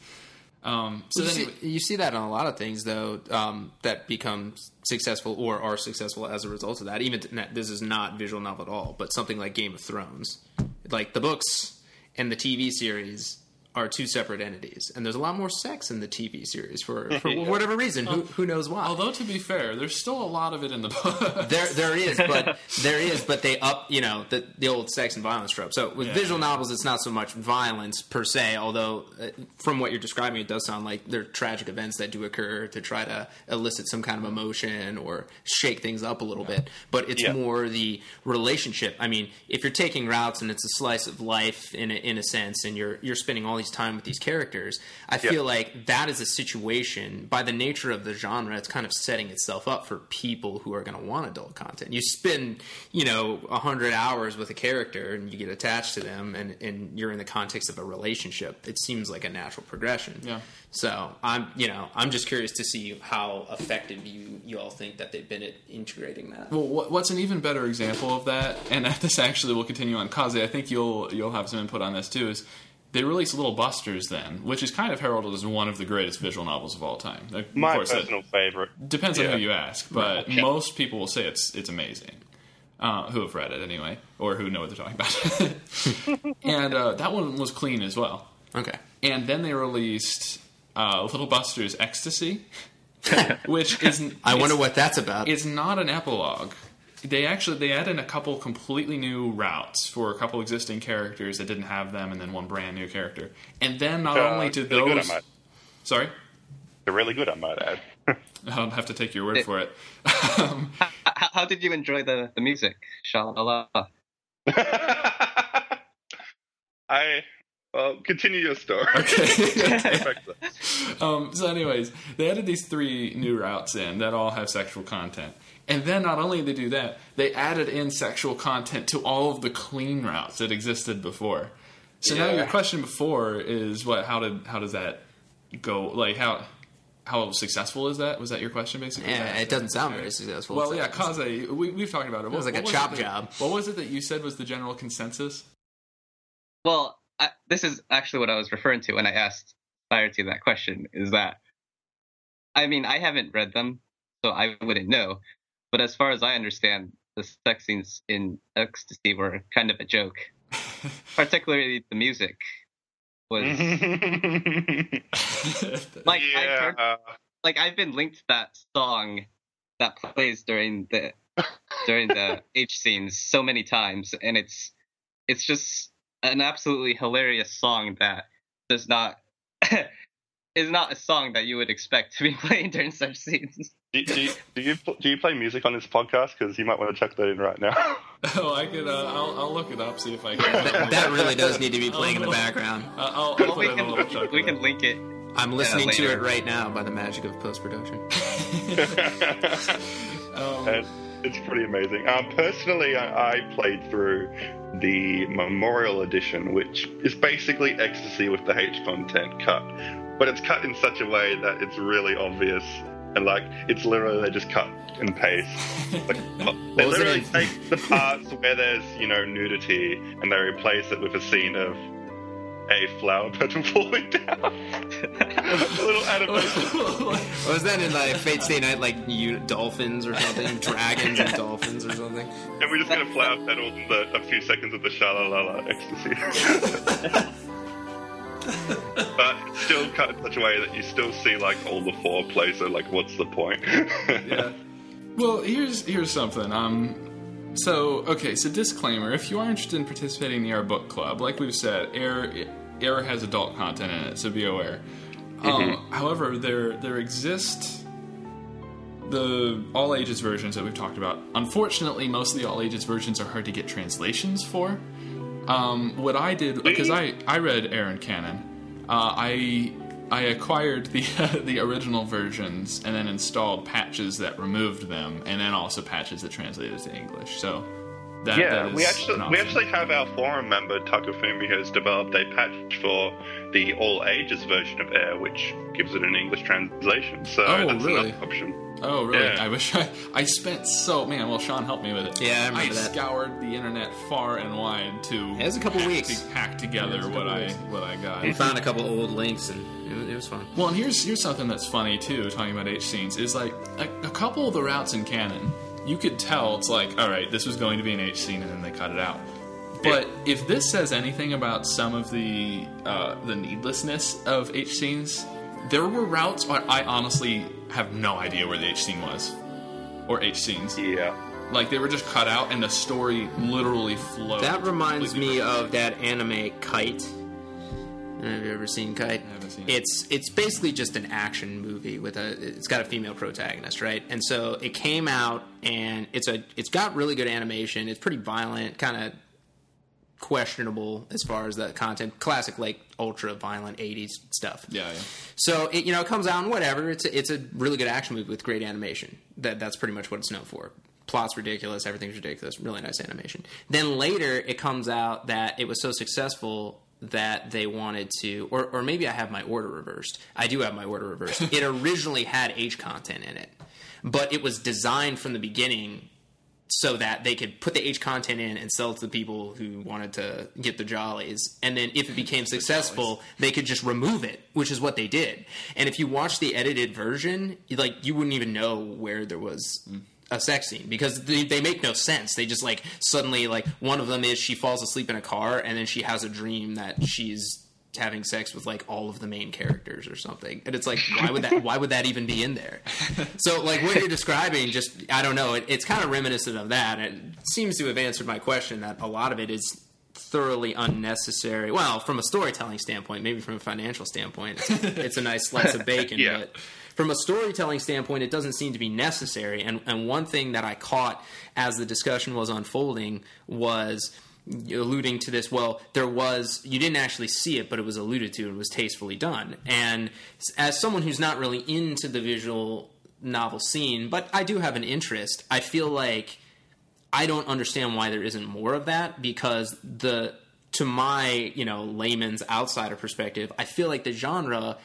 You see that on a lot of things, though, that become successful or are successful as a result of that. Even this is not visual novel at all, but something like Game of Thrones. Like the books and the TV series are two separate entities, and there's a lot more sex in the TV series for whatever reason. Who knows why? Although, to be fair, there's still a lot of it in the book. there is, but they up, the old sex and violence trope. So with visual novels, it's not so much violence per se, although from what you're describing, it does sound like there are tragic events that do occur to try to elicit some kind of emotion or shake things up a little bit. But it's more the relationship. I mean, if you're taking routes and it's a slice of life in a sense, and you're spending all these time with these characters, I feel like that is a situation, by the nature of the genre, it's kind of setting itself up for people who are going to want adult content. You spend 100 hours with a character and you get attached to them, and you're in the context of a relationship. It seems like a natural progression. So I'm just curious to see how effective you all think that they've been at integrating that. Well, what's an even better example of that, and this actually will continue on Kaze, I think you'll have some input on this too, is they released Little Busters then, which is kind of heralded as one of the greatest visual novels of all time. My personal favorite. Depends on who you ask, but most people will say it's amazing. Who have read it anyway, or who know what they're talking about. And that one was clean as well. Okay. And then they released Little Busters Ecstasy, which is... I wonder what that's about. It's not an epilogue. They add in a couple completely new routes for a couple existing characters that didn't have them, and then one brand new character. And then not only did really those... Sorry? They're really good, I might add. I'll have to take your word for it. How did you enjoy the music? Sha-la-la. Continue your story. Okay. So anyways, they added these 3 new routes in that all have sexual content. And then not only did they do that, they added in sexual content to all of the clean routes that existed before. So now your question before is how does that go? Like how successful is that? Was that your question basically? Yeah, it doesn't sound very successful. Well, yeah, Kaze, we've talked about it. It was like a chop job. What was it that you said was the general consensus? Well, this is actually what I was referring to when I asked Spirety that question, is that, I mean, I haven't read them, so I wouldn't know. But as far as I understand, the sex scenes in Ecstasy were kind of a joke. Particularly the music was... I've been linked to that song that plays during the H scenes so many times, and it's just an absolutely hilarious song that is not a song that you would expect to be playing during such scenes. Do you play music on this podcast? Because you might want to check that in right now. Oh, I could. I'll look it up. See if I can. That really does need to be playing in the background. We can link it. I'm listening to it right now by the magic of post-production. It's pretty amazing. Personally, I played through the Memorial Edition, which is basically Ecstasy with the H content cut. But it's cut in such a way that it's really obvious. And, it's literally they just cut and paste. They literally take the parts where there's, nudity, and they replace it with a scene of a flower petal falling down. A little animation. Was that in Fate Stay Night, dolphins or something? Dragons and dolphins or something? And we just get a flower petal and a few seconds of the sha-la-la-la ecstasy. But it's still cut in such a way that you still see all the foreplay. So what's the point? Yeah. Well, here's something. So disclaimer: if you are interested in participating in the Air Book Club, like we've said, Air has adult content in it, so be aware. However, there exist the all ages versions that we've talked about. Unfortunately, most of the all ages versions are hard to get translations for. What I did, because I read Aaron Canon, I acquired the original versions and then installed patches that removed them, and then also patches that translated to English. So that we actually have our forum member Takafumi has developed a patch for the all ages version of Air, which gives it an English translation. So that's another option. Oh, really? Yeah. I wish I spent well, Sean helped me with it. Yeah, I remember that. I scoured the internet far and wide to it was a couple weeks to hack together what I got. We found a couple old links, and it was fun. Well, and here's something that's funny, too, talking about H scenes, is a couple of the routes in canon, you could tell it's all right, this was going to be an H scene, and then they cut it out. But if this says anything about some of the needlessness of H scenes, there were routes where I honestly have no idea where the H scene was. Or H scenes. Yeah. Like, they were just cut out and the story literally flowed. That reminds me of that anime Kite. Have you ever seen Kite? I haven't seen it. It's basically just an action movie it's got a female protagonist, right? And so it came out and it's got really good animation. It's pretty violent, kind of questionable as far as the content. Classic, like, ultra violent 80s stuff. Yeah. So it comes out and whatever. It's a really good action movie with great animation. That's pretty much what it's known for. Plot's ridiculous, everything's ridiculous, really nice animation. Then later it comes out that it was so successful that they wanted to, or maybe I have my order reversed. I do have my order reversed. It originally had H content in it, but it was designed from the beginning so that they could put the H content in and sell it to the people who wanted to get the jollies. And then if it became successful, they could just remove it, which is what they did. And if you watch the edited version, you wouldn't even know where there was a sex scene, because they make no sense. They just, like, suddenly, like, one of them is she falls asleep in a car and then she has a dream that she's having sex with, like, all of the main characters or something, and it's like, why would that even be in there? So, like, what you're describing, just, I don't know, it's kind of reminiscent of that. It seems to have answered my question that a lot of it is thoroughly unnecessary. Well, from a storytelling standpoint, maybe from a financial standpoint, it's a nice slice of bacon. Yeah. But from a storytelling standpoint, it doesn't seem to be necessary. And one thing that I caught as the discussion was unfolding was alluding to this. Well, you didn't actually see it, but it was alluded to and was tastefully done. And as someone who's not really into the visual novel scene, but I do have an interest, I feel like I don't understand why there isn't more of that, because to my, layman's outsider perspective, I feel like the genre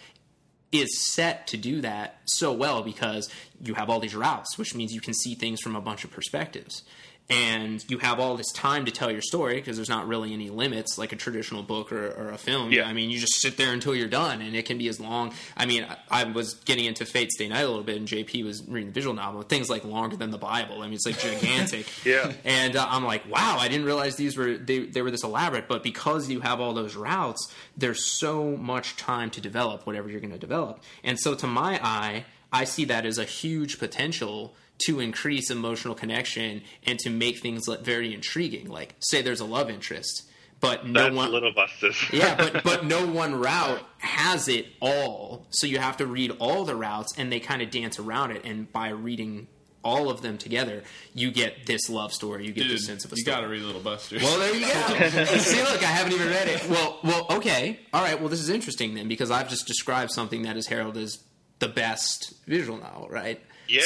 is set to do that so well because you have all these routes, which means you can see things from a bunch of perspectives. And you have all this time to tell your story because there's not really any limits like a traditional book or a film. Yeah. I mean, you just sit there until you're done, and it can be as long. I mean, I was getting into Fate Stay Night a little bit, and JP was reading the visual novel. Things like longer than the Bible. I mean, it's like gigantic. Yeah. And I'm like, wow, I didn't realize they were this elaborate. But because you have all those routes, there's so much time to develop whatever you're going to develop. And so to my eye, I see that as a huge potential to increase emotional connection and to make things very intriguing. Like, say there's a love interest, but That's Little Busters. Yeah, but no one route has it all. So you have to read all the routes, and they kind of dance around it. And by reading all of them together, you get this love story. You get this sense of a story. You got to read Little Busters. Well, there you go. See, look, I haven't even read it. Well, okay. All right, well, this is interesting then, because I've just described something that is heralded as the best visual novel, right? Yeah.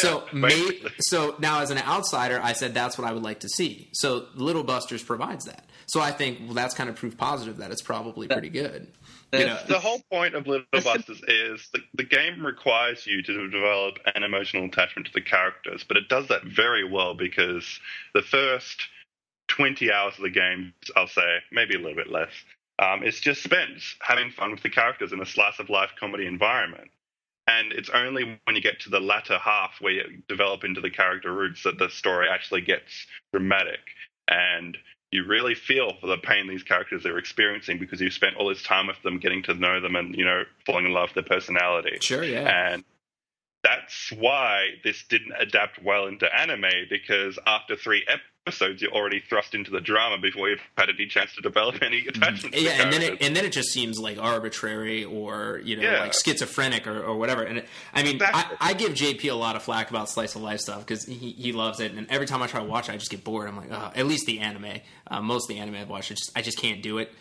So now, as an outsider, I said that's what I would like to see. So Little Busters provides that. So I think, well, that's kind of proof positive that it's probably pretty good. The whole point of Little Busters is the game requires you to develop an emotional attachment to the characters, but it does that very well because the first 20 hours of the game, I'll say, maybe a little bit less, it's just spent having fun with the characters in a slice-of-life comedy environment. And it's only when you get to the latter half where you develop into the character roots that the story actually gets dramatic. And you really feel for the pain these characters are experiencing because you've spent all this time with them, getting to know them and, falling in love with their personality. Sure, yeah. And that's why this didn't adapt well into anime, because after 3 episodes, you're already thrust into the drama before you've had any chance to develop any attachment to the characters. and then it just seems like arbitrary or, like schizophrenic or whatever. And Exactly. I give JP a lot of flack about slice of life stuff because he loves it. And every time I try to watch it, I just get bored. I'm like, at least the anime. Most of the anime I've watched, I just can't do it.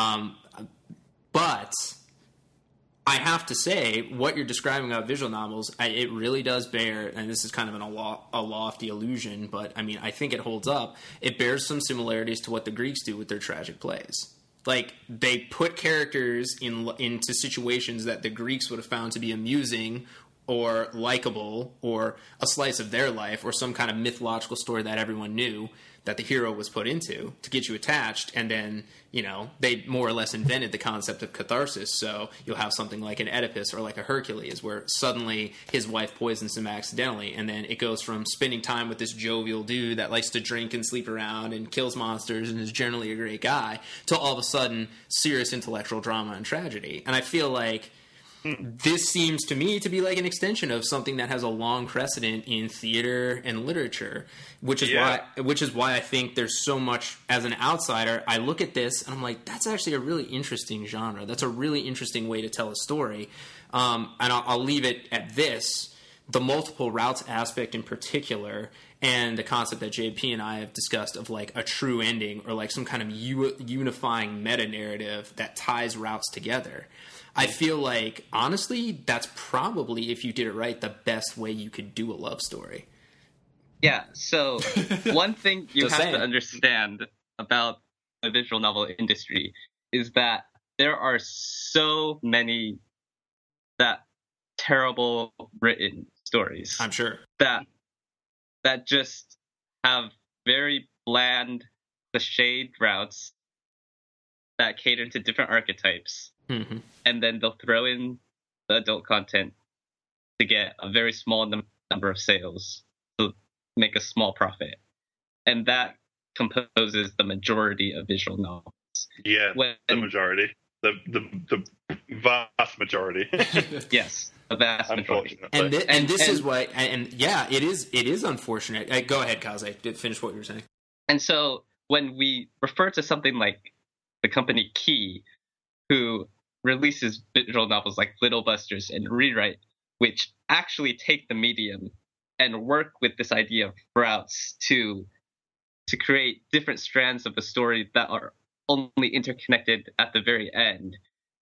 But I have to say, what you're describing about visual novels, it really does bear, and this is kind of a lofty illusion, but I think it holds up. It bears some similarities to what the Greeks do with their tragic plays. Like, they put characters into situations that the Greeks would have found to be amusing or likable or a slice of their life or some kind of mythological story that everyone knew. that the hero was put into to get you attached, and then, you know, they more or less invented the concept of catharsis. So you'll have something like an Oedipus or like a Hercules, where suddenly his wife poisons him accidentally, and then it goes from spending time with this jovial dude that likes to drink and sleep around and kills monsters and is generally a great guy, to all of a sudden serious intellectual drama and tragedy. And I feel like this seems to me to be like an extension of something that has a long precedent in theater and literature, which is why I think there's so much. As an outsider, I look at this and I'm like, that's actually a really interesting genre. That's a really interesting way to tell a story. And I'll leave it at this: the multiple routes aspect in particular, and the concept that JP and I have discussed of like a true ending, or like some kind of unifying meta narrative that ties routes together. I feel like, honestly, that's probably, if you did it right, the best way you could do a love story. Yeah, so one thing you have to understand about the visual novel industry is that there are so many terrible written stories. I'm sure. That just have very bland, cliched routes that cater to different archetypes. Mm-hmm. And then they'll throw in the adult content to get a very small number of sales to make a small profit. And that composes the majority of visual novels. Yeah, the majority. The vast majority. Yes, the vast majority. And this is why, and yeah, it is unfortunate. Go ahead, Kaze. Finish what you were saying. And so when we refer to something like the company Key, who releases visual novels like Little Busters and Rewrite, which actually take the medium and work with this idea of routes to create different strands of the story that are only interconnected at the very end.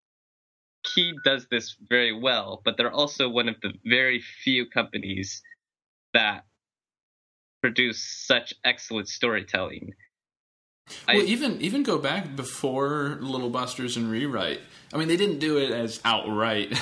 Key does this very well, but they're also one of the very few companies that produce such excellent storytelling. Well, even go back before Little Busters and Rewrite. I mean, they didn't do it as outright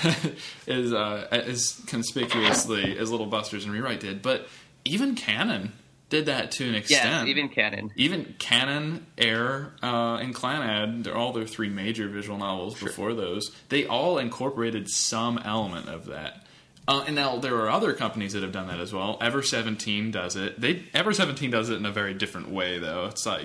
as conspicuously as Little Busters and Rewrite did, but even Canon did that to an extent. Yes, even Canon. Even Canon, Air, and Clannad, they're all their three major visual novels before those. They all incorporated some element of that. And now there are other companies that have done that as well. Ever 17 does it. Ever 17 does it in a very different way, though. It's like,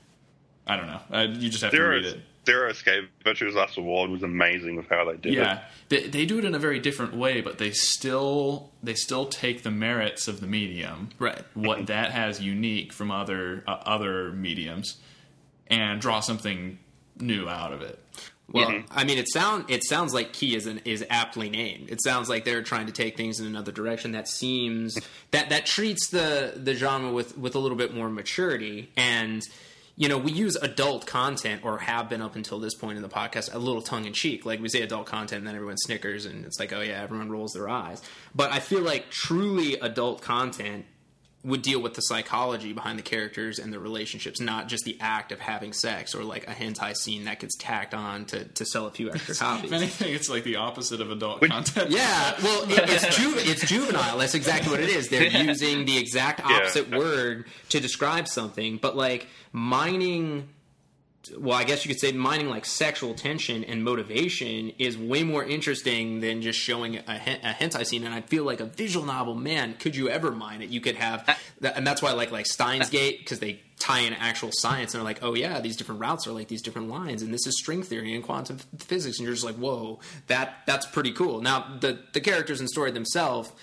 I don't know. You just have to read it. Zero Escape, Virtue's Last Reward was amazing with how they did it. Yeah, they do it in a very different way, but they still take the merits of the medium, right? What that has unique from other mediums, and draw something new out of it. Well, I mean, it sounds like Key is aptly named. It sounds like they're trying to take things in another direction that seems that treats the genre with a little bit more maturity. And you know, we use adult content, or have been up until this point in the podcast, a little tongue-in-cheek. Like, we say adult content, and then everyone snickers, and it's like, oh yeah, everyone rolls their eyes. But I feel like truly adult content would deal with the psychology behind the characters and the relationships, not just the act of having sex, or like a hentai scene that gets tacked on to sell a few extra copies. If anything, it's like the opposite of adult content. Yeah, well, it's juvenile. That's exactly what it is. They're using the exact opposite word to describe something, but like mining... Well, I guess you could say mining like sexual tension and motivation is way more interesting than just showing a hentai scene. And I feel like a visual novel, man, could you ever mine it? You could have, and that's why I like Steins Gate, because they tie in actual science and they're like, oh yeah, these different routes are like these different lines, and this is string theory and quantum physics, and you're just like, whoa, that's pretty cool. Now the characters and story themselves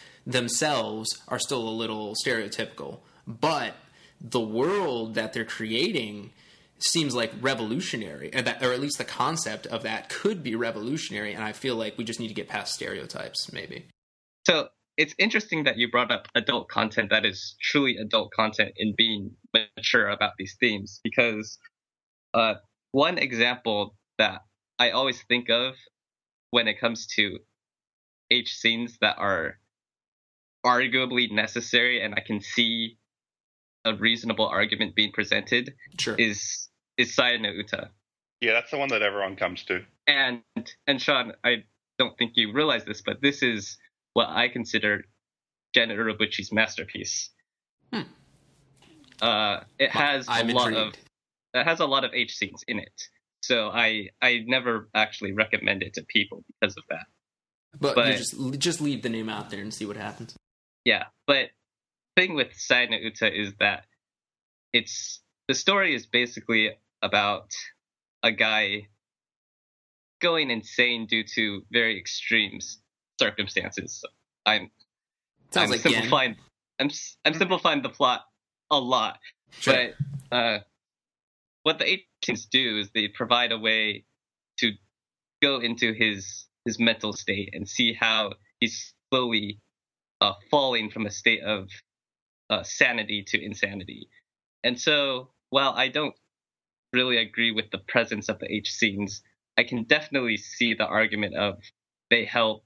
are still a little stereotypical, but the world that they're creating seems like revolutionary, or at least the concept of that could be revolutionary, and I feel like we just need to get past stereotypes, maybe. So it's interesting that you brought up adult content that is truly adult content in being mature about these themes, because one example that I always think of when it comes to H scenes that are arguably necessary, and I can see a reasonable argument being presented, is Saya no Uta. Yeah, that's the one that everyone comes to. And Sean, I don't think you realize this, but this is what I consider Gen Urobuchi's masterpiece. it has a lot of H scenes in it. So I never actually recommend it to people because of that. But you just leave the name out there and see what happens. Yeah, but the thing with Sai no Uta is that the story is basically about a guy going insane due to very extreme circumstances. I'm simplifying the plot a lot, sure. But what the agents do is they provide a way to go into his mental state and see how he's slowly falling from a state of sanity to insanity. And so, while I don't really agree with the presence of the H scenes, I can definitely see the argument of they help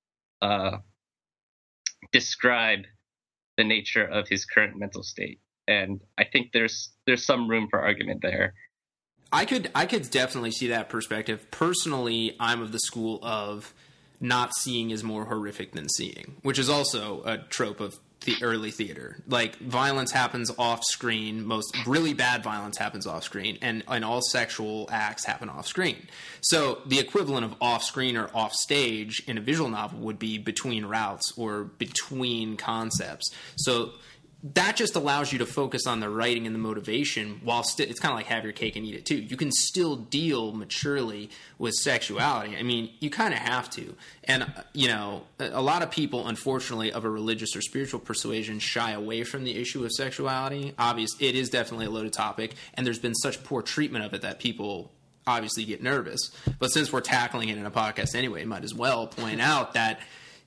describe the nature of his current mental state. And I think there's some room for argument there. I could definitely see that perspective. Personally, I'm of the school of not seeing is more horrific than seeing, which is also a trope of the early theater. Like, violence happens off screen. Most really bad violence happens off screen, and all sexual acts happen off screen. So the equivalent of off screen or off stage in a visual novel would be between routes or between concepts. So that just allows you to focus on the writing and the motivation while it's kind of like have your cake and eat it too. You can still deal maturely with sexuality. I mean, you kind of have to. And, a lot of people, unfortunately, of a religious or spiritual persuasion shy away from the issue of sexuality. Obviously, it is definitely a loaded topic, and there's been such poor treatment of it that people obviously get nervous. But since we're tackling it in a podcast anyway, might as well point out that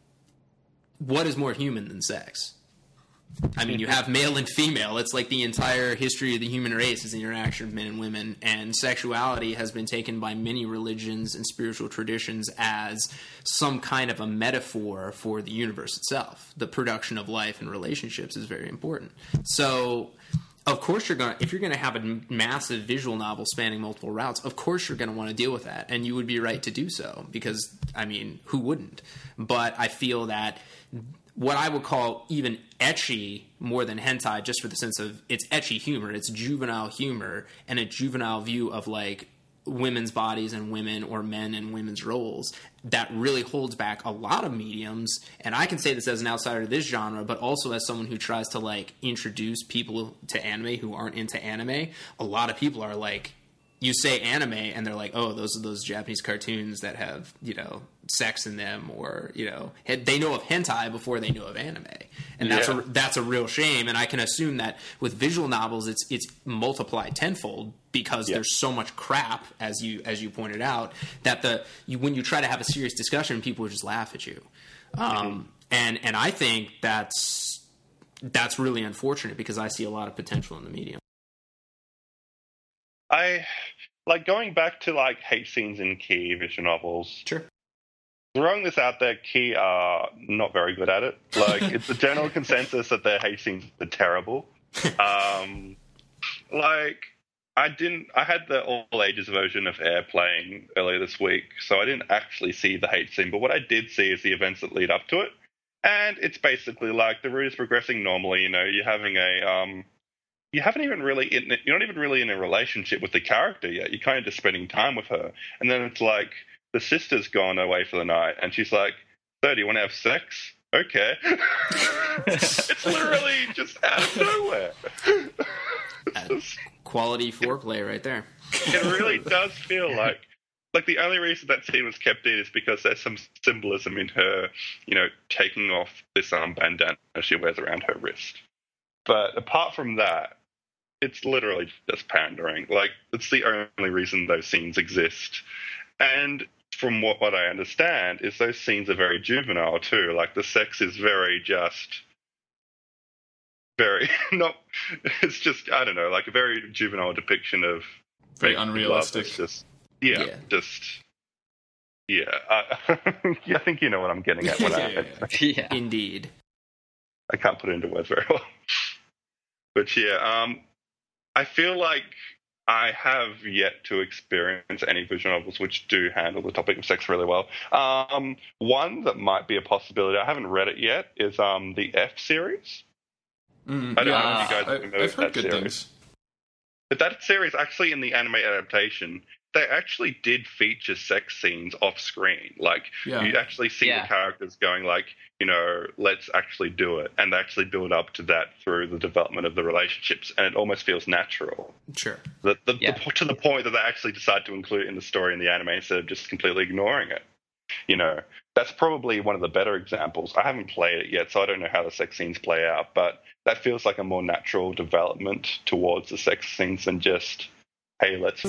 what is more human than sex? I mean, you have male and female. It's like the entire history of the human race is the interaction of men and women, and sexuality has been taken by many religions and spiritual traditions as some kind of a metaphor for the universe itself. The production of life and relationships is very important. So, of course, if you're going to have a massive visual novel spanning multiple routes, of course you're going to want to deal with that, and you would be right to do so because, I mean, who wouldn't? But I feel that what I would call even ecchi more than hentai, just for the sense of it's ecchi humor, it's juvenile humor, and a juvenile view of like women's bodies and women or men and women's roles that really holds back a lot of mediums. And I can say this as an outsider to this genre, but also as someone who tries to like introduce people to anime who aren't into anime. A lot of people are like, you say anime and they're like, oh, those are those Japanese cartoons that have, sex in them, or, they know of hentai before they know of anime. And that's a real shame. And I can assume that with visual novels, it's multiplied tenfold because there's so much crap, as you pointed out, that when you try to have a serious discussion, people just laugh at you. And I think that's really unfortunate because I see a lot of potential in the medium. I like going back to like hate scenes in key visual novels. Sure. Throwing this out there, Key are not very good at it. Like, it's the general consensus that their hate scenes are terrible. I had the all ages version of Air playing earlier this week, so I didn't actually see the hate scene, but what I did see is the events that lead up to it. And it's basically like the route is progressing normally. You're having you're not even really in a relationship with the character yet. You're kind of just spending time with her. And then it's like, the sister's gone away for the night, and she's like, "So, do you want to have sex?" Okay. It's literally just out of nowhere. Quality foreplay right there. It really does feel like the only reason that scene was kept in is because there's some symbolism in her, taking off this bandana she wears around her wrist. But apart from that, it's literally just pandering. Like, it's the only reason those scenes exist. And from what I understand, is those scenes are very juvenile too. Like, the sex is very not. It's just, I don't know, like a very juvenile depiction of very unrealistic. I think you know what I'm getting at when yeah. Indeed. I can't put it into words very well. But I feel like I have yet to experience any visual novels which do handle the topic of sex really well. One that might be a possibility, I haven't read it yet, is the F series. I don't know if you guys remember I've heard that good series. things. But that series, actually, in the anime adaptation, they actually did feature sex scenes off screen. Like, you actually see the characters going like, let's actually do it. And they actually build up to that through the development of the relationships. And it almost feels natural. Sure. To the point that they actually decide to include it in the story in the anime instead of just completely ignoring it. That's probably one of the better examples. I haven't played it yet, so I don't know how the sex scenes play out. But that feels like a more natural development towards the sex scenes than just, hey, let's...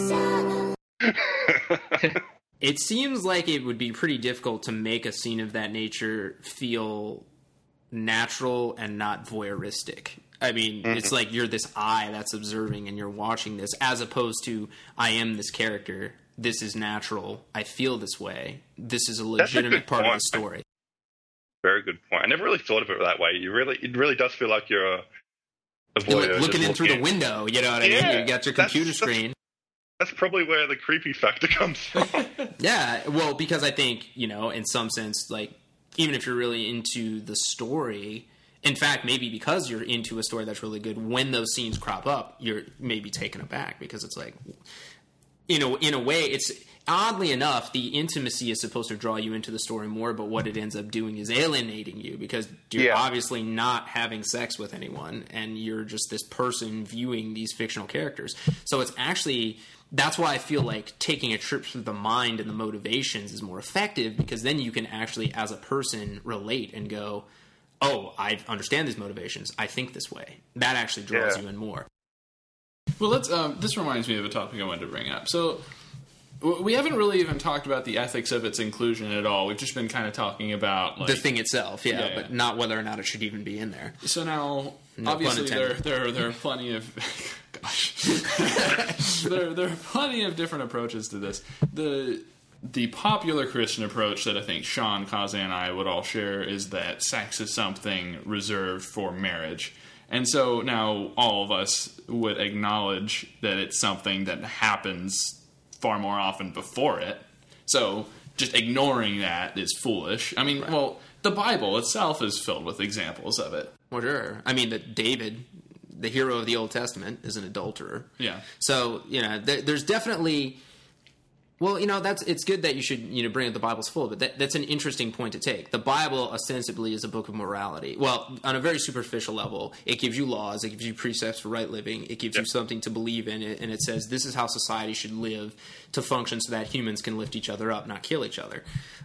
It seems like it would be pretty difficult to make a scene of that nature feel natural and not voyeuristic. I mean, it's like you're this eye that's observing and you're watching this, as opposed to, I am this character. This is natural. I feel this way. This is a legitimate part of the story. Very good point. I never really thought of it that way. It really does feel like you're a voyeur. You're looking in through the window, you know what I mean? You got your computer screen. That's probably where the creepy factor comes from. Yeah, well, because I think, in some sense, like, even if you're really into the story, in fact, maybe because you're into a story that's really good, when those scenes crop up, you're maybe taken aback because it's like, in a way, it's oddly enough, the intimacy is supposed to draw you into the story more, but what it ends up doing is alienating you because you're obviously not having sex with anyone, and you're just this person viewing these fictional characters. So it's actually... That's why I feel like taking a trip through the mind and the motivations is more effective, because then you can actually, as a person, relate and go, oh, I understand these motivations. I think this way. That actually draws you in more. Well, this reminds me of a topic I wanted to bring up. So we haven't really even talked about the ethics of its inclusion at all. We've just been kind of talking about... the thing itself, but not whether or not it should even be in there. So now, obviously, there are plenty of... Gosh. there are plenty of different approaches to this. The popular Christian approach that I think Sean, Kaze, and I would all share is that sex is something reserved for marriage. And so now all of us would acknowledge that it's something that happens far more often before it. So just ignoring that is foolish. I mean, the Bible itself is filled with examples of it. Well, sure. I mean, that David, the hero of the Old Testament, is an adulterer. Yeah. So, there's definitely... Well, it's good that you should, bring up the Bible's full, but that's an interesting point to take. The Bible ostensibly is a book of morality. Well, on a very superficial level, it gives you laws, it gives you precepts for right living, it gives you something to believe in, and it says this is how society should live to function so that humans can lift each other up, not kill each other.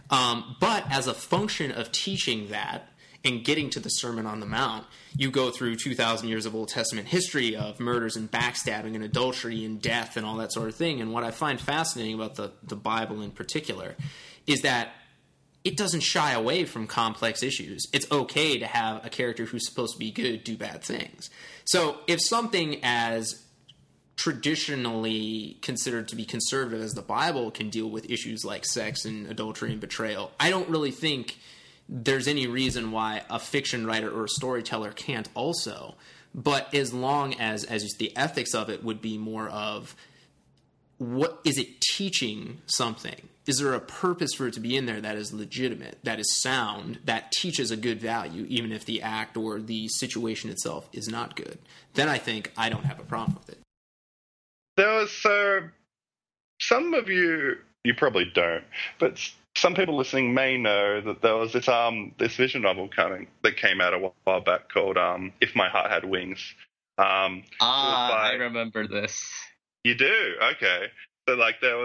But as a function of teaching that, and getting to the Sermon on the Mount, you go through 2,000 years of Old Testament history of murders and backstabbing and adultery and death and all that sort of thing. And what I find fascinating about the Bible in particular is that it doesn't shy away from complex issues. It's okay to have a character who's supposed to be good do bad things. So if something as traditionally considered to be conservative as the Bible can deal with issues like sex and adultery and betrayal, I don't really think there's any reason why a fiction writer or a storyteller can't also. But as long as the ethics of it would be more of, what is it teaching something? Is there a purpose for it to be in there that is legitimate, that is sound, that teaches a good value, even if the act or the situation itself is not good? Then I think I don't have a problem with it. There was some of you probably don't, but some people listening may know that there was this visual novel that came out a while back called If My Heart Had Wings. I remember this. You do? Okay. So there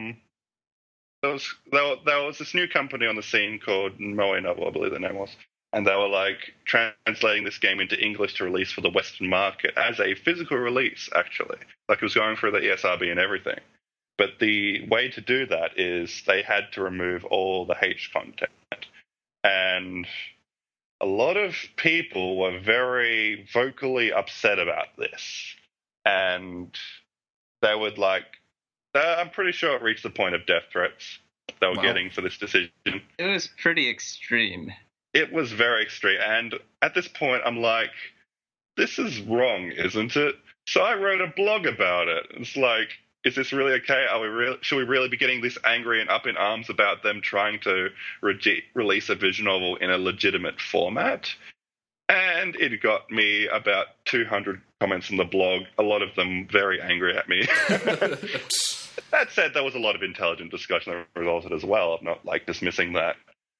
was this new company on the scene called Moe Novel, I believe the name was, and they were translating this game into English to release for the Western market as a physical release. Actually, it was going through the ESRB and everything. But the way to do that is they had to remove all the H content. And a lot of people were very vocally upset about this. And they would I'm pretty sure it reached the point of death threats they were getting for this decision. It was pretty extreme. It was very extreme. And at this point, I'm like, this is wrong, isn't it? So I wrote a blog about it. It's like, is this really okay? Should we really be getting this angry and up in arms about them trying to release a visual novel in a legitimate format? And it got me about 200 comments on the blog, a lot of them very angry at me. That said, there was a lot of intelligent discussion that resulted as well. I'm not, dismissing that.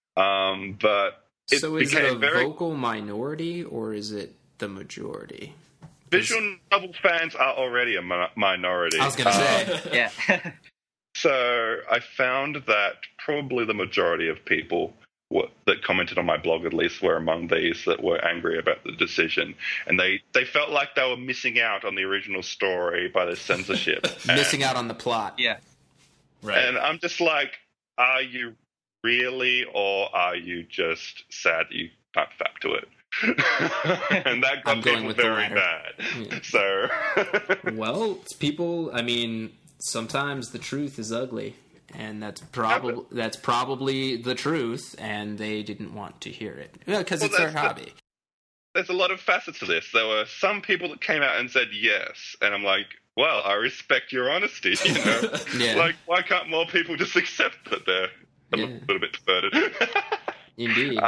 But so is it a vocal minority, or is it the majority? Visual novel fans are already a minority. I was going to say. Yeah. So I found that probably the majority of people that commented on my blog, at least, were among these that were angry about the decision. And they felt like they were missing out on the original story by the censorship. Missing out on the plot. Yeah. Right. And I'm just like, are you really, or are you just sad that you can't fact to it? And that got people very bad. Yeah. So, well, it's people. I mean, sometimes the truth is ugly, and that's probably the truth, and they didn't want to hear it because it's their hobby. There's a lot of facets to this. There were some people that came out and said yes, and I'm like, well, I respect your honesty. You know, Yeah. Why can't more people just accept that they're a little bit perverted? Indeed.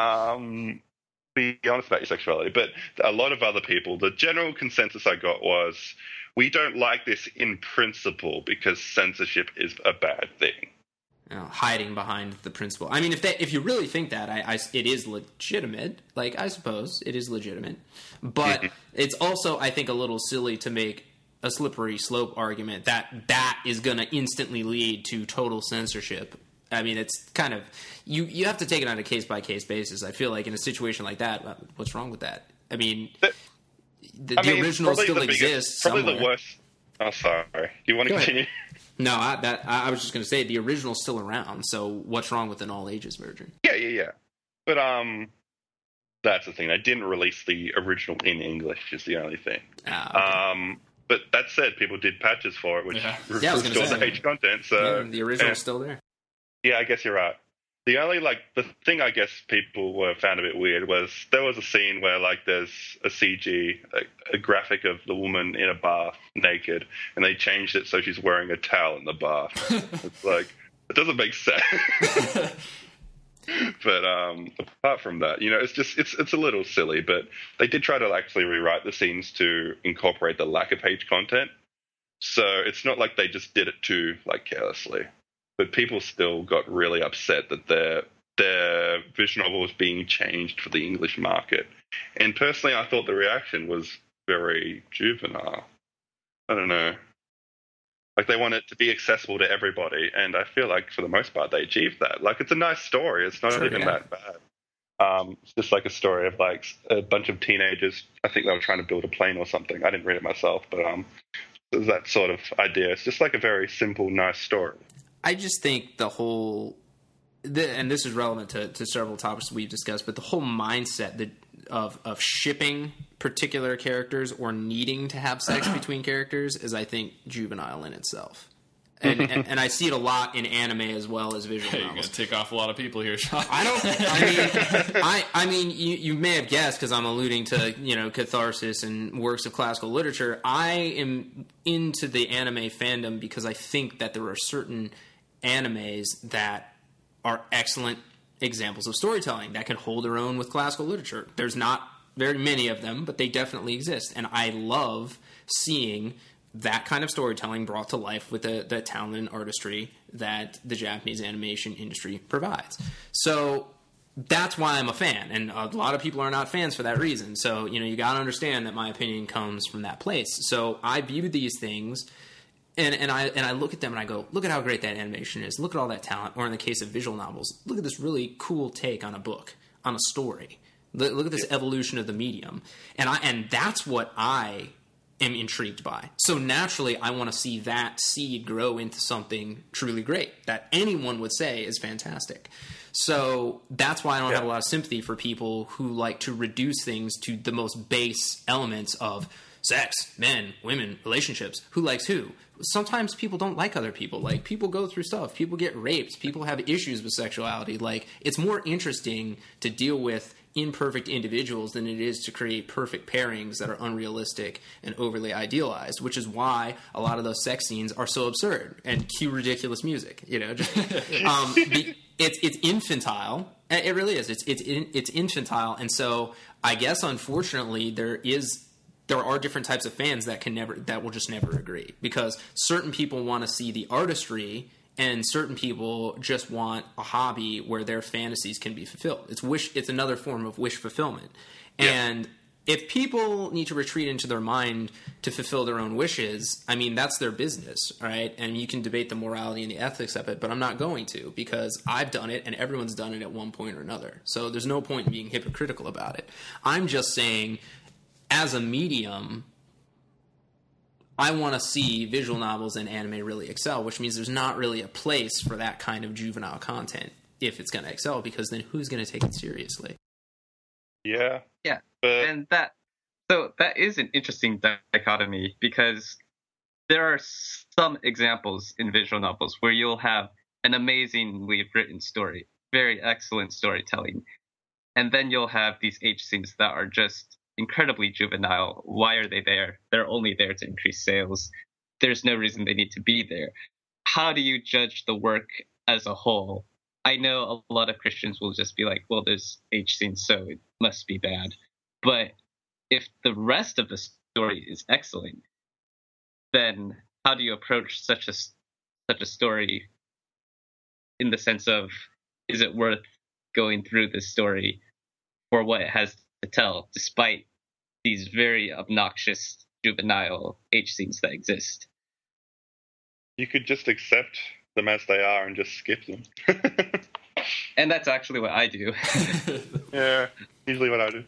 Be honest about your sexuality. But a lot of other people, the general consensus I got was, we don't like this in principle because censorship is a bad thing. Hiding behind the principle. I mean, if you really think that, it is legitimate. I suppose it is legitimate. But it's also, I think, a little silly to make a slippery slope argument that is going to instantly lead to total censorship. I mean, it's kind of you have to take it on a case-by-case basis. I feel like in a situation like that, what's wrong with that? I mean, the original still exists somewhere. Probably the worst. Oh, sorry. Do you want to continue? No, I was just going to say the original's still around, so what's wrong with an all-ages version? Yeah. But that's the thing. They didn't release the original in English is the only thing. Okay. But that said, people did patches for it, which restored the H content. So the original's still there. Yeah, I guess you're right. The only, the thing I guess people found a bit weird was there was a scene where, there's a CG, a graphic of the woman in a bath naked, and they changed it so she's wearing a towel in the bath. It's it doesn't make sense. But apart from that, it's a little silly, but they did try to actually rewrite the scenes to incorporate the lack of H content. So it's not like they just did it too, carelessly. But people still got really upset that their visual novel was being changed for the English market. And personally, I thought the reaction was very juvenile. I don't know. They want it to be accessible to everybody, and I feel like for the most part they achieved that. It's a nice story. It's not even that bad. It's just a story of a bunch of teenagers. I think they were trying to build a plane or something. I didn't read it myself, but there's that sort of idea. It's just a very simple, nice story. I just think and this is relevant to several topics we've discussed, but the whole mindset of shipping particular characters or needing to have sex between characters is, I think, juvenile in itself. And I see it a lot in anime as well as visual novels. You're going to tick off a lot of people here, Sean. I mean, you may have guessed because I'm alluding to, catharsis and works of classical literature. I am into the anime fandom because I think that there are certain animes that are excellent examples of storytelling that can hold their own with classical literature. There's not very many of them, but they definitely exist. And I love seeing that kind of storytelling brought to life with the talent and artistry that the Japanese animation industry provides. So that's why I'm a fan, and a lot of people are not fans for that reason. So, you got to understand that my opinion comes from that place. So I view these things, and I look at them and I go, look at how great that animation is. Look at all that talent. Or in the case of visual novels, look at this really cool take on a book, on a story. Look at this evolution of the medium. And that's what I am intrigued by. So naturally, I want to see that seed grow into something truly great that anyone would say is fantastic. So that's why I don't have a lot of sympathy for people who like to reduce things to the most base elements of sex, men, women, relationships, who likes who. Sometimes people don't like other people. People go through stuff. People get raped. People have issues with sexuality. It's more interesting to deal with imperfect individuals than it is to create perfect pairings that are unrealistic and overly idealized, which is why a lot of those sex scenes are so absurd and cue ridiculous music, it's infantile. It really is. It's infantile, and so I guess unfortunately there are different types of fans that will just never agree, because certain people want to see the artistry and certain people just want a hobby where their fantasies can be fulfilled. It's another form of wish fulfillment. Yeah. And if people need to retreat into their mind to fulfill their own wishes, I mean, that's their business, right? And you can debate the morality and the ethics of it, but I'm not going to, because I've done it and everyone's done it at one point or another. So there's no point in being hypocritical about it. I'm just saying, as a medium, I want to see visual novels and anime really excel, which means there's not really a place for that kind of juvenile content if it's going to excel, because then who's going to take it seriously? Yeah. And that is an interesting dichotomy, because there are some examples in visual novels where you'll have an amazingly written story, very excellent storytelling, and then you'll have these H scenes that are just incredibly juvenile. Why are they there? They're only there to increase sales. There's no reason they need to be there. How do you judge the work as a whole? I know a lot of Christians will just be like, well, there's H scenes, so it must be bad. But if the rest of the story is excellent, then how do you approach such a story in the sense of, is it worth going through this story for what it has to tell, despite these very obnoxious juvenile H scenes that exist? You could just accept them as they are and just skip them. And that's actually what I do. Yeah, usually what I do.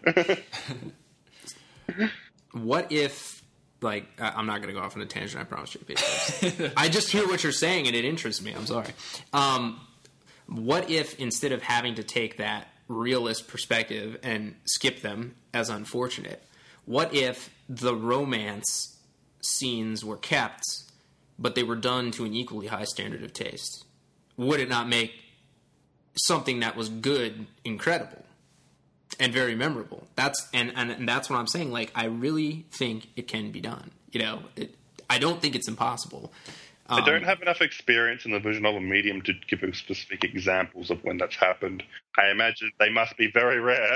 What if, like, I'm not going to go off on a tangent, I promise you. I just hear what you're saying and it interests me. I'm sorry. What if, instead of having to take that realist perspective and skip them as unfortunate, what if the romance scenes were kept, but they were done to an equally high standard of taste? Would it not make something that was good incredible and very memorable? That's what I'm saying. Like, I really think it can be done. I don't think it's impossible. I don't have enough experience in the visual novel medium to give specific examples of when that's happened. I imagine they must be very rare.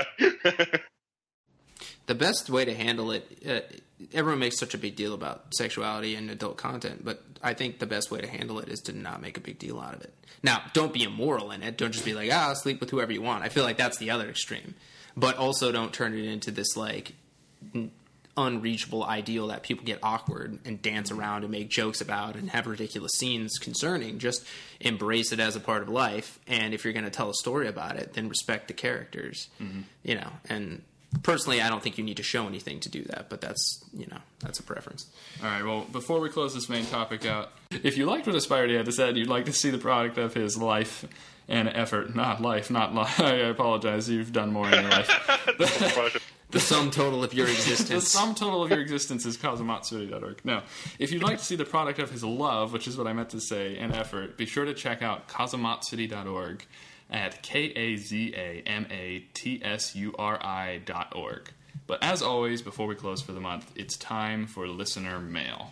The best way to handle it, everyone makes such a big deal about sexuality and adult content, but I think the best way to handle it is to not make a big deal out of it. Now, don't be immoral in it. Don't just be like, sleep with whoever you want. I feel like that's the other extreme. But also don't turn it into this, like, unreachable ideal that people get awkward and dance around and make jokes about and have ridiculous scenes concerning. Just embrace it as a part of life, and if you're going to tell a story about it, then respect the characters. Mm-hmm. And personally, I don't think you need to show anything to do that, but that's a preference. All right, well, before we close this main topic out, if you liked what Aspire had to say, you'd like to see the product of his life and effort, not life. I apologize, you've done more in your life. The sum total of your existence. The sum total of your existence is kazamatsuri.org. Now, if you'd like to see the product of his love, which is what I meant to say, and effort, be sure to check out kazamatsuri.org at KAZAMATSURI.org. But as always, before we close for the month, it's time for listener mail.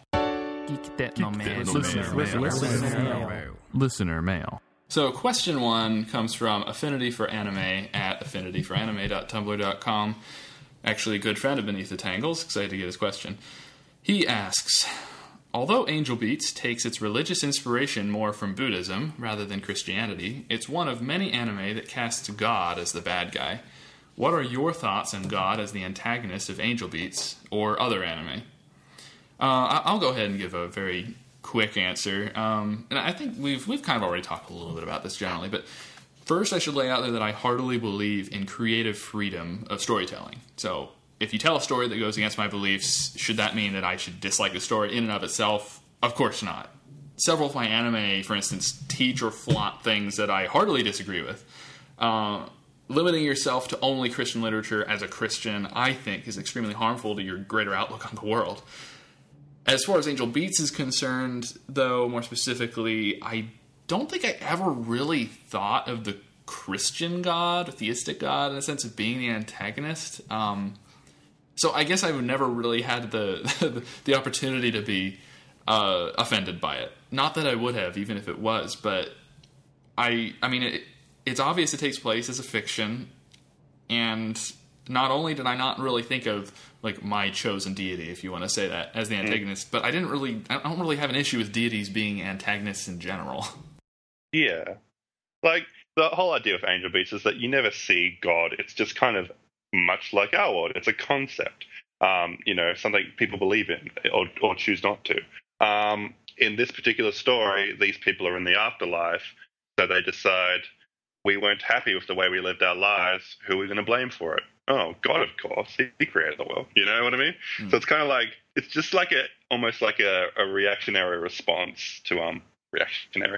Listener mail. So question 1 comes from Affinity for Anime at affinityforanime.tumblr.com. Actually, a good friend of Beneath the Tangles. Excited to get his question. He asks, although Angel Beats takes its religious inspiration more from Buddhism rather than Christianity, it's one of many anime that casts God as the bad guy. What are your thoughts on God as the antagonist of Angel Beats or other anime? I'll go ahead and give a very quick answer. And I think we've kind of already talked a little bit about this generally, but first I should lay out there that I heartily believe in creative freedom of storytelling. So if you tell a story that goes against my beliefs, should that mean that I should dislike the story in and of itself? Of course not. Several of my anime, for instance, teach or flaunt things that I heartily disagree with. Limiting yourself to only Christian literature as a Christian, I think, is extremely harmful to your greater outlook on the world. As far as Angel Beats is concerned, though, more specifically, I don't think I ever really thought of the Christian God, theistic God, in a sense of being the antagonist. So I guess I would never really had the opportunity to be offended by it. Not that I would have, even if it was, but I mean, it's obvious it takes place as a fiction, and not only did I not really think of like my chosen deity, if you want to say that, as the antagonist, but I don't really have an issue with deities being antagonists in general. Yeah. Like, the whole idea of Angel Beats is that you never see God. It's just kind of much like our world. It's a concept, something people believe in or choose not to. In this particular story, these people are in the afterlife, so they decide, we weren't happy with the way we lived our lives. Who are we going to blame for it? Oh, God, of course. He created the world. You know what I mean? So it's kind of like, it's just like almost like a reactionary response to reactionary.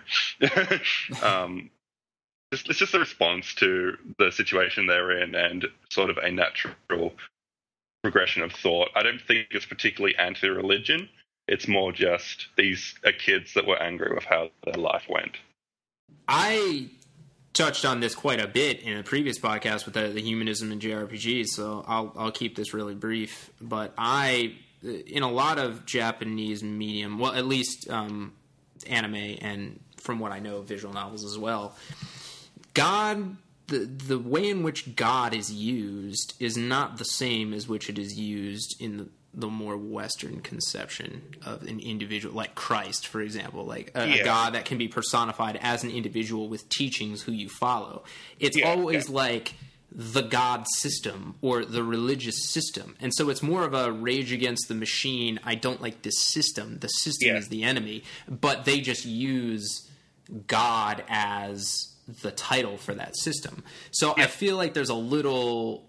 It's just a response to the situation they're in, and sort of a natural progression of thought. I don't think it's particularly anti-religion. It's more just these are kids that were angry with how their life went. I touched on this quite a bit in a previous podcast with the humanism in JRPGs, so I'll keep this really brief. But in a lot of Japanese medium, well, at least anime, and from what I know, visual novels as well, God, the way in which God is used is not the same as which it is used in the more Western conception of an individual, like Christ, for example, like a God that can be personified as an individual with teachings who you follow. It's always like the God system or the religious system. And so it's more of a rage against the machine. I don't like this system. The system is the enemy. But they just use God as the title for that system. So I feel like there's a little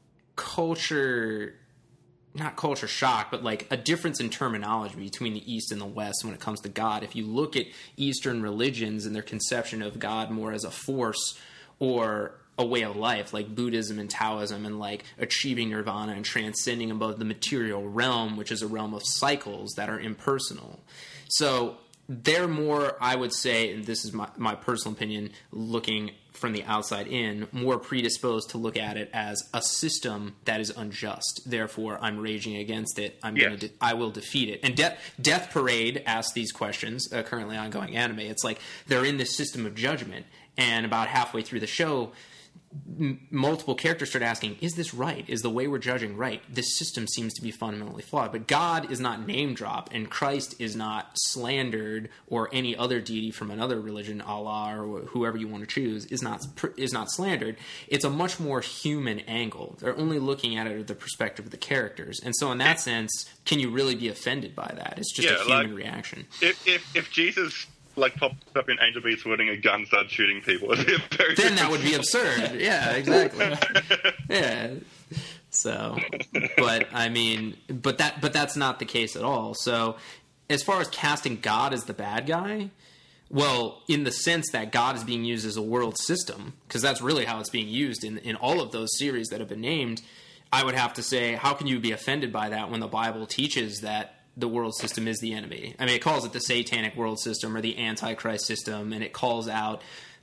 not culture shock, but like a difference in terminology between the East and the West when it comes to God. If you look at Eastern religions and their conception of God more as a force or a way of life, like Buddhism and Taoism, and like achieving nirvana and transcending above the material realm, which is a realm of cycles that are impersonal. So they're more, I would say, and this is my personal opinion, looking from the outside in, more predisposed to look at it as a system that is unjust. Therefore, I'm raging against it. I will defeat it. And Death Parade asks these questions, currently ongoing anime. It's like they're in this system of judgment, and about halfway through the show, multiple characters start asking, is this right? Is the way we're judging right? This system seems to be fundamentally flawed. But God is not name dropped, and Christ is not slandered, or any other deity from another religion, Allah or whoever you want to choose, is not slandered. It's a much more human angle. They're only looking at it at the perspective of the characters. And so in that sense, can you really be offended by that? It's just a human reaction. If Jesus pops up in Angel Beats holding a gun, starts shooting people, then that would be absurd. Yeah, exactly. Yeah. So, but I mean, but that's not the case at all. So, as far as casting God as the bad guy, well, in the sense that God is being used as a world system, because that's really how it's being used in all of those series that have been named, I would have to say, how can you be offended by that when the Bible teaches that the world system is the enemy? I mean, it calls it the satanic world system or the antichrist system, and it calls out,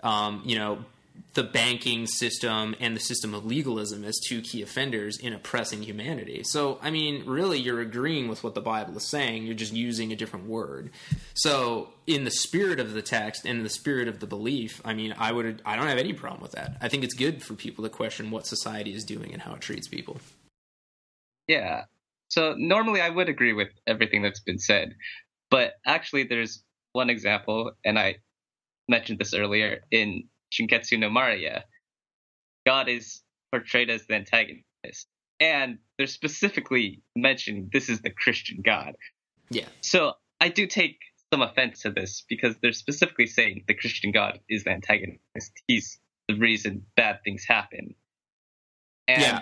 the banking system and the system of legalism as two key offenders in oppressing humanity. So, I mean, really, you're agreeing with what the Bible is saying. You're just using a different word. So, in the spirit of the text and in the spirit of the belief, I mean, I don't have any problem with that. I think it's good for people to question what society is doing and how it treats people. Yeah. So normally I would agree with everything that's been said, but actually there's one example, and I mentioned this earlier, in Shinketsu no Mariya. God is portrayed as the antagonist, and they're specifically mentioning this is the Christian God. Yeah. So I do take some offense to this, because they're specifically saying the Christian God is the antagonist. He's the reason bad things happen. And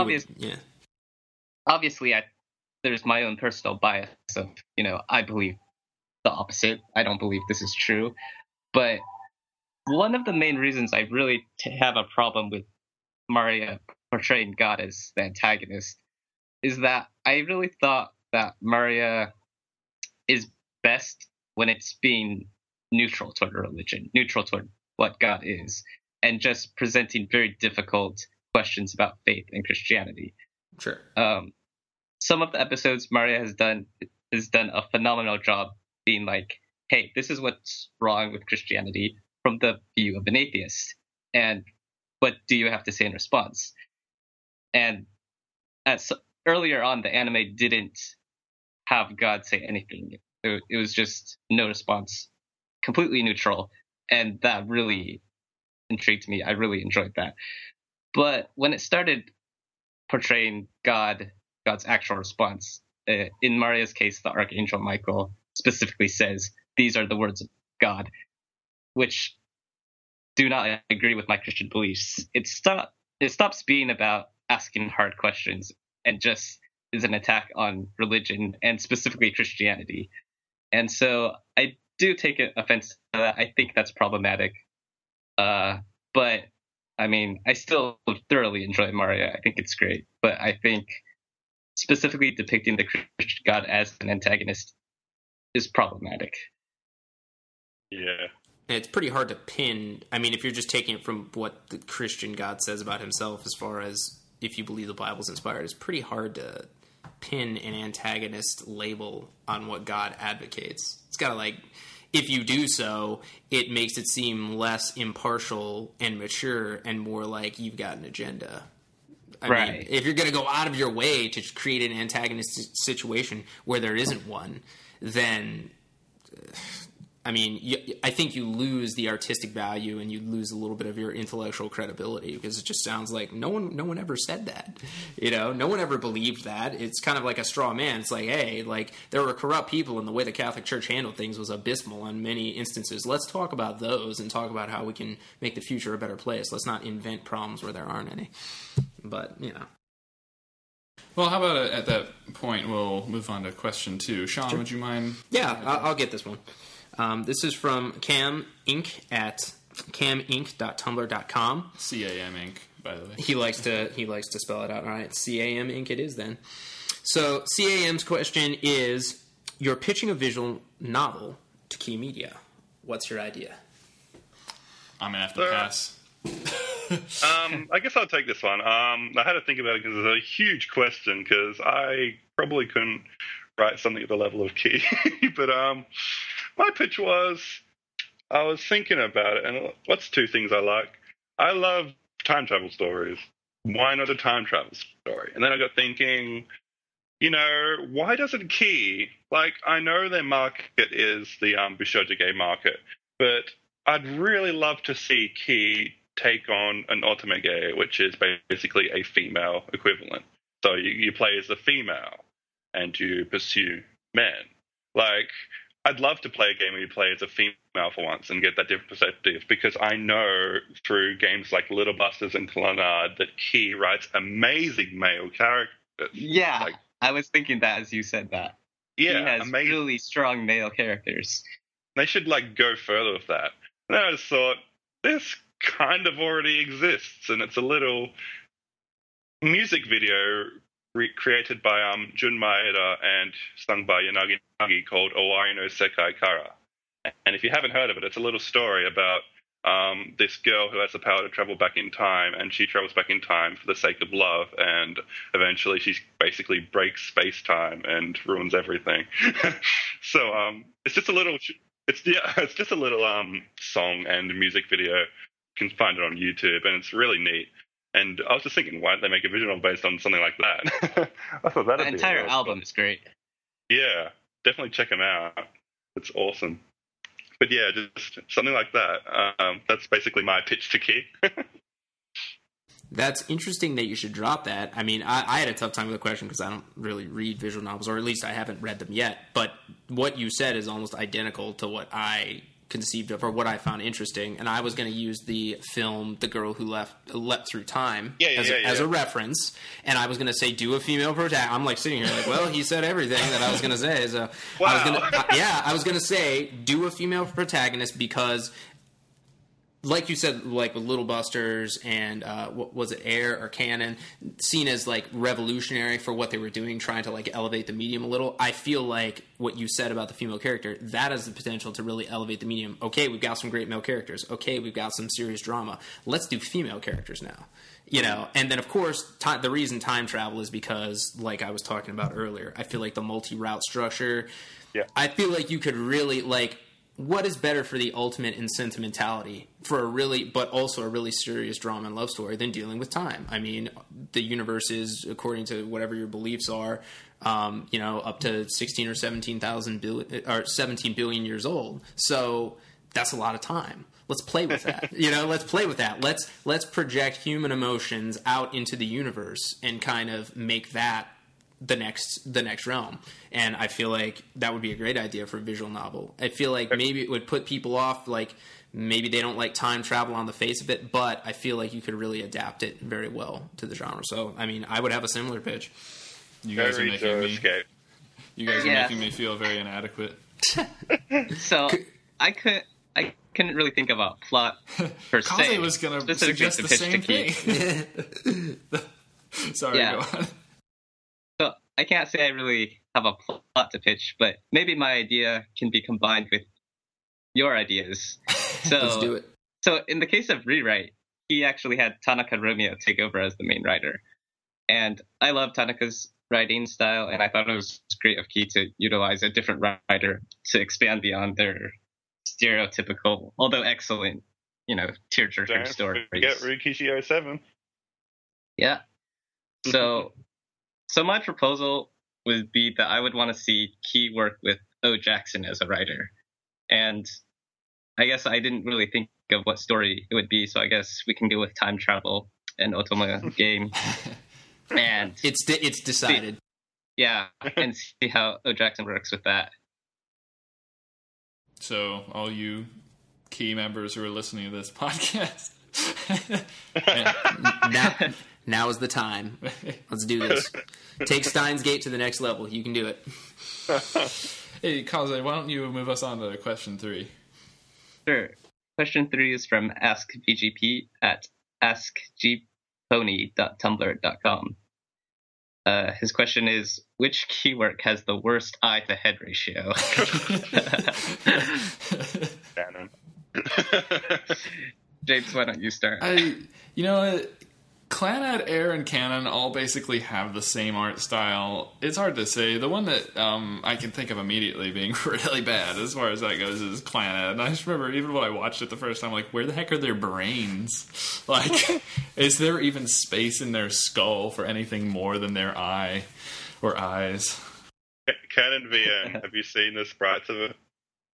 obviously there's my own personal bias of, I believe the opposite. I don't believe this is true. But one of the main reasons I really have a problem with Mariya portraying God as the antagonist is that I really thought that Mariya is best when it's being neutral toward religion, neutral toward what God is, and just presenting very difficult questions about faith and Christianity. Sure. Some of the episodes Mariya has done a phenomenal job being like, hey, this is what's wrong with Christianity from the view of an atheist. and what do you have to say in response? And earlier on, the anime didn't have God say anything. It was just no response, completely neutral, and that really intrigued me. I really enjoyed that. But when it started portraying God's actual response, in Maria's case, the Archangel Michael specifically says, "These are the words of God," which do not agree with my Christian beliefs. It stops being about asking hard questions and just is an attack on religion and specifically Christianity. And so I do take offense to that. I think that's problematic. But I mean, I still thoroughly enjoy Maria. I think it's great. But I think specifically depicting the Christian God as an antagonist is problematic. Yeah. And it's pretty hard to pin. I mean, if you're just taking it from what the Christian God says about himself, as far as if you believe the Bible's inspired, it's pretty hard to pin an antagonist label on what God advocates. It's got to, like, if you do so, it makes it seem less impartial and mature and more like you've got an agenda. I mean, if you're going to go out of your way to create an antagonist situation where there isn't one, then, I mean, I think you lose the artistic value and you lose a little bit of your intellectual credibility, because it just sounds like no one ever said that. You know, no one ever believed that. It's kind of like a straw man. It's like, hey, like, there were corrupt people, and the way the Catholic Church handled things was abysmal in many instances. Let's talk about those and talk about how we can make the future a better place. Let's not invent problems where there aren't any. But, you know. Well, how about at that point we'll move on to question 2. Sean, sure. Would you mind? Yeah, I'll get this one. This is from Cam Inc. at caminc.tumblr.com. CAM Inc., by the way. He likes to spell it out. All right, CAM Inc. it is then. So CAM's question is, you're pitching a visual novel to Key Media. What's your idea? I'm going to have to pass. I guess I'll take this one. I had to think about it because it's a huge question, because I probably couldn't write something at the level of Key. But my pitch was, I was thinking about it, and what's 2 things I like? I love time travel stories. Why not a time travel story? And then I got thinking, you know, why doesn't Key, like, I know their market is the Bishoujo gay market, but I'd really love to see Key take on an otomege, which is basically a female equivalent. So you play as a female and you pursue men. Like, I'd love to play a game where you play as a female for once and get that different perspective, because I know through games like Little Busters and Clannad that Key writes amazing male characters. Yeah, like, I was thinking that as you said that. Yeah, he has really strong male characters. They should, like, go further with that. And then I just thought, this kind of already exists, and it's a little music video created by Jun Maeda and sung by Yanagi Nagi called Owari no Sekai Kara. And if you haven't heard of it, it's a little story about this girl who has the power to travel back in time, and she travels back in time for the sake of love, and eventually she basically breaks space-time and ruins everything. So it's just a little song and music video. You can find it on YouTube, and it's really neat. And I was just thinking, why don't they make a visual novel based on something like that? I thought that'd be the entire album is great. Yeah, definitely check them out. It's awesome. But yeah, just something like that. That's basically my pitch to Key. That's interesting that you should drop that. I mean, I had a tough time with the question because I don't really read visual novels, or at least I haven't read them yet. But what you said is almost identical to what I conceived of, or what I found interesting. And I was going to use the film The Girl Who Leapt Through Time as a reference, and I was going to say, do a female protagonist. I'm like sitting here like, well, he said everything that I was going to say. So wow. I was going to say, do a female protagonist, because like you said, like with Little Busters and what was it, Air or Canon, seen as like revolutionary for what they were doing, trying to like elevate the medium a little. I feel like what you said about the female character, that has the potential to really elevate the medium. Okay, we've got some great male characters. Okay, we've got some serious drama. Let's do female characters now. You know, and then of course the reason time travel is because, like I was talking about earlier, I feel like the multi-route structure. Yeah. I feel like you could really, like, what is better for the ultimate in sentimentality for but also a really serious drama and love story than dealing with time? I mean, the universe is, according to whatever your beliefs are, up to 16 or 17 billion years old. So that's a lot of time. Let's play with that. Let's play with that. Let's project human emotions out into the universe and kind of make that the next realm. And I feel like that would be a great idea for a visual novel. I feel like maybe it would put people off, like maybe they don't like time travel on the face of it, but I feel like you could really adapt it very well to the genre. So, I mean, I would have a similar pitch. You guys are making me feel very inadequate. So I couldn't really think of a plot per se. Kaze was going to suggest the same thing. Sorry, go on. So I can't say I really have a plot to pitch, but maybe my idea can be combined with your ideas. So let's do it. So in the case of Rewrite, he actually had Tanaka Romeo take over as the main writer. And I love Tanaka's writing style, and I thought it was great of Key to utilize a different writer to expand beyond their stereotypical, although excellent, tearjerker stories. Get Rikishi 07. Yeah. So my proposal would be that I would want to see Key work with O. Jackson as a writer. And I guess I didn't really think of what story it would be, so I guess we can go with time travel and Otome game. And it's decided. And see how O. Jackson works with that. So, all you Key members who are listening to this podcast, now is the time. Let's do this. Take Steins Gate to the next level. You can do it. Hey, Kaze, why don't you move us on to question 3? Sure. Question 3 is from AskVGP at askgpony.tumblr.com. His question is, which key work has the worst eye-to-head ratio? Canon. James, why don't you start? Clannad, Air, and Canon all basically have the same art style. It's hard to say. The one that I can think of immediately being really bad as far as that goes is Clannad. And I just remember, even when I watched it the first time, like, where the heck are their brains? Like, is there even space in their skull for anything more than their eye or eyes? Canon VN, have you seen the sprites of it?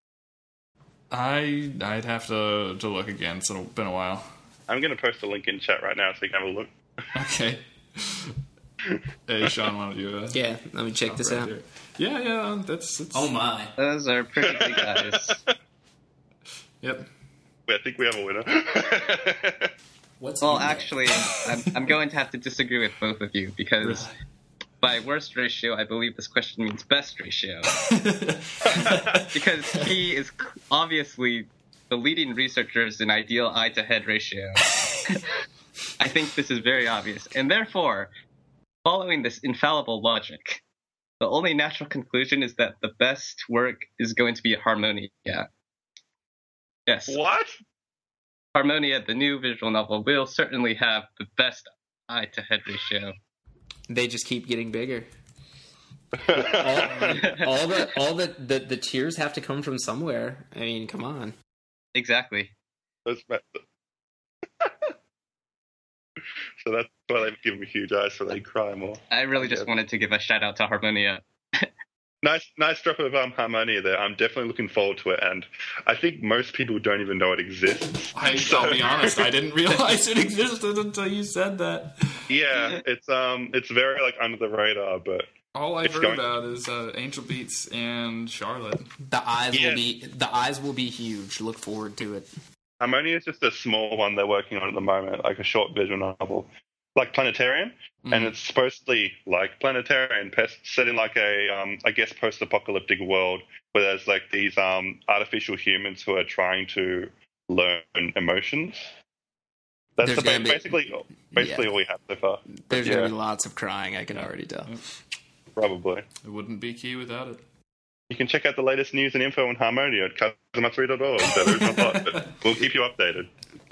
I'd have to look again. It's been a while. I'm going to post a link in chat right now so you can have a look. Okay. Hey, Sean, why don't you... let me check this out. Here. Yeah, that's... Oh, my. Those are pretty big guys. Yep. I think we have a winner. Actually, I'm going to have to disagree with both of you, because by worst ratio, I believe this question means best ratio. Because he is obviously the leading researchers in ideal eye-to-head ratio. I think this is very obvious. And therefore, following this infallible logic, the only natural conclusion is that the best work is going to be Harmonia. Yes. What? Harmonia, the new visual novel, will certainly have the best eye-to-head ratio. They just keep getting bigger. all the tears have to come from somewhere. I mean, come on. Exactly. So that's why they've given me huge eyes, so they cry more. I really just wanted to give a shout out to Harmonia. Nice drop of Harmonia there. I'm definitely looking forward to it, and I think most people don't even know it exists. I'll be honest, I didn't realize it existed until you said that. Yeah, it's very like under the radar, but all I've heard about is Angel Beats and Charlotte. The eyes will be huge. Look forward to it. Harmonia is just a small one they're working on at the moment, like a short visual novel, like Planetarian, and it's supposedly like Planetarian, set in like a I guess post-apocalyptic world where there's like these artificial humans who are trying to learn emotions. That's basically all we have so far. There's going to be lots of crying, I can already tell. Probably. It wouldn't be Key without it. You can check out the latest news and info on Harmonia at kazematsuri.org. There is a lot, but we'll keep you updated.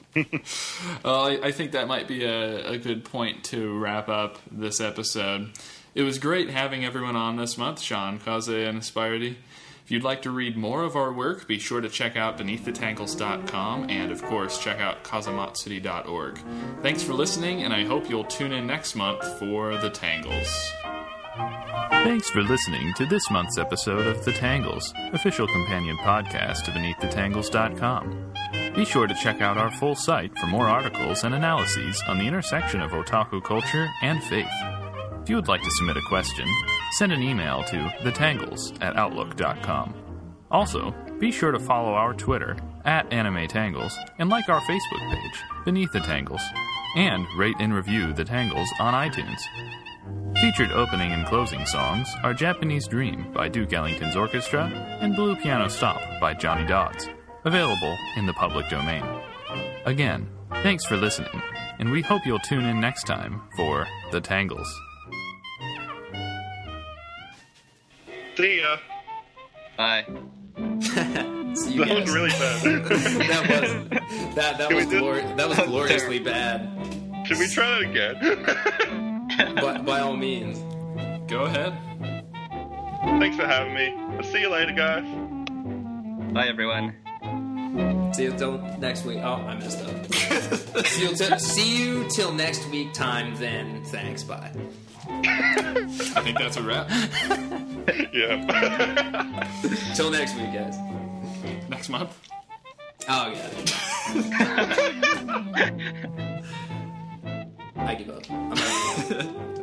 I think that might be a good point to wrap up this episode. It was great having everyone on this month, Sean, Kaze, and Aspirity. If you'd like to read more of our work, be sure to check out BeneathTheTangles.com and, of course, check out Kazamatsuri.org. Thanks for listening, and I hope you'll tune in next month for The Tangles. Thanks for listening to this month's episode of The Tangles, official companion podcast to BeneathTheTangles.com. Be sure to check out our full site for more articles and analyses on the intersection of otaku culture and faith. If you would like to submit a question, send an email to thetangles@outlook.com. Also, be sure to follow our Twitter, @AnimeTangles, and like our Facebook page, Beneath the Tangles, and rate and review The Tangles on iTunes. Featured opening and closing songs are Japanese Dream by Duke Ellington's Orchestra and Blue Piano Stop by Johnny Dodds, available in the public domain. Again, thanks for listening, and we hope you'll tune in next time for The Tangles. See ya. Bye. See you That guys. was really bad. that was gloriously bad. Should we try that again? By all means. Go ahead. Thanks for having me. I'll see you later, guys. Bye, everyone. See you till next week. Oh, I messed up. See you till next week time then. Thanks, bye. I think that's a wrap. Yeah. Till next week, guys. Next month. Oh, yeah. I give up. I'm not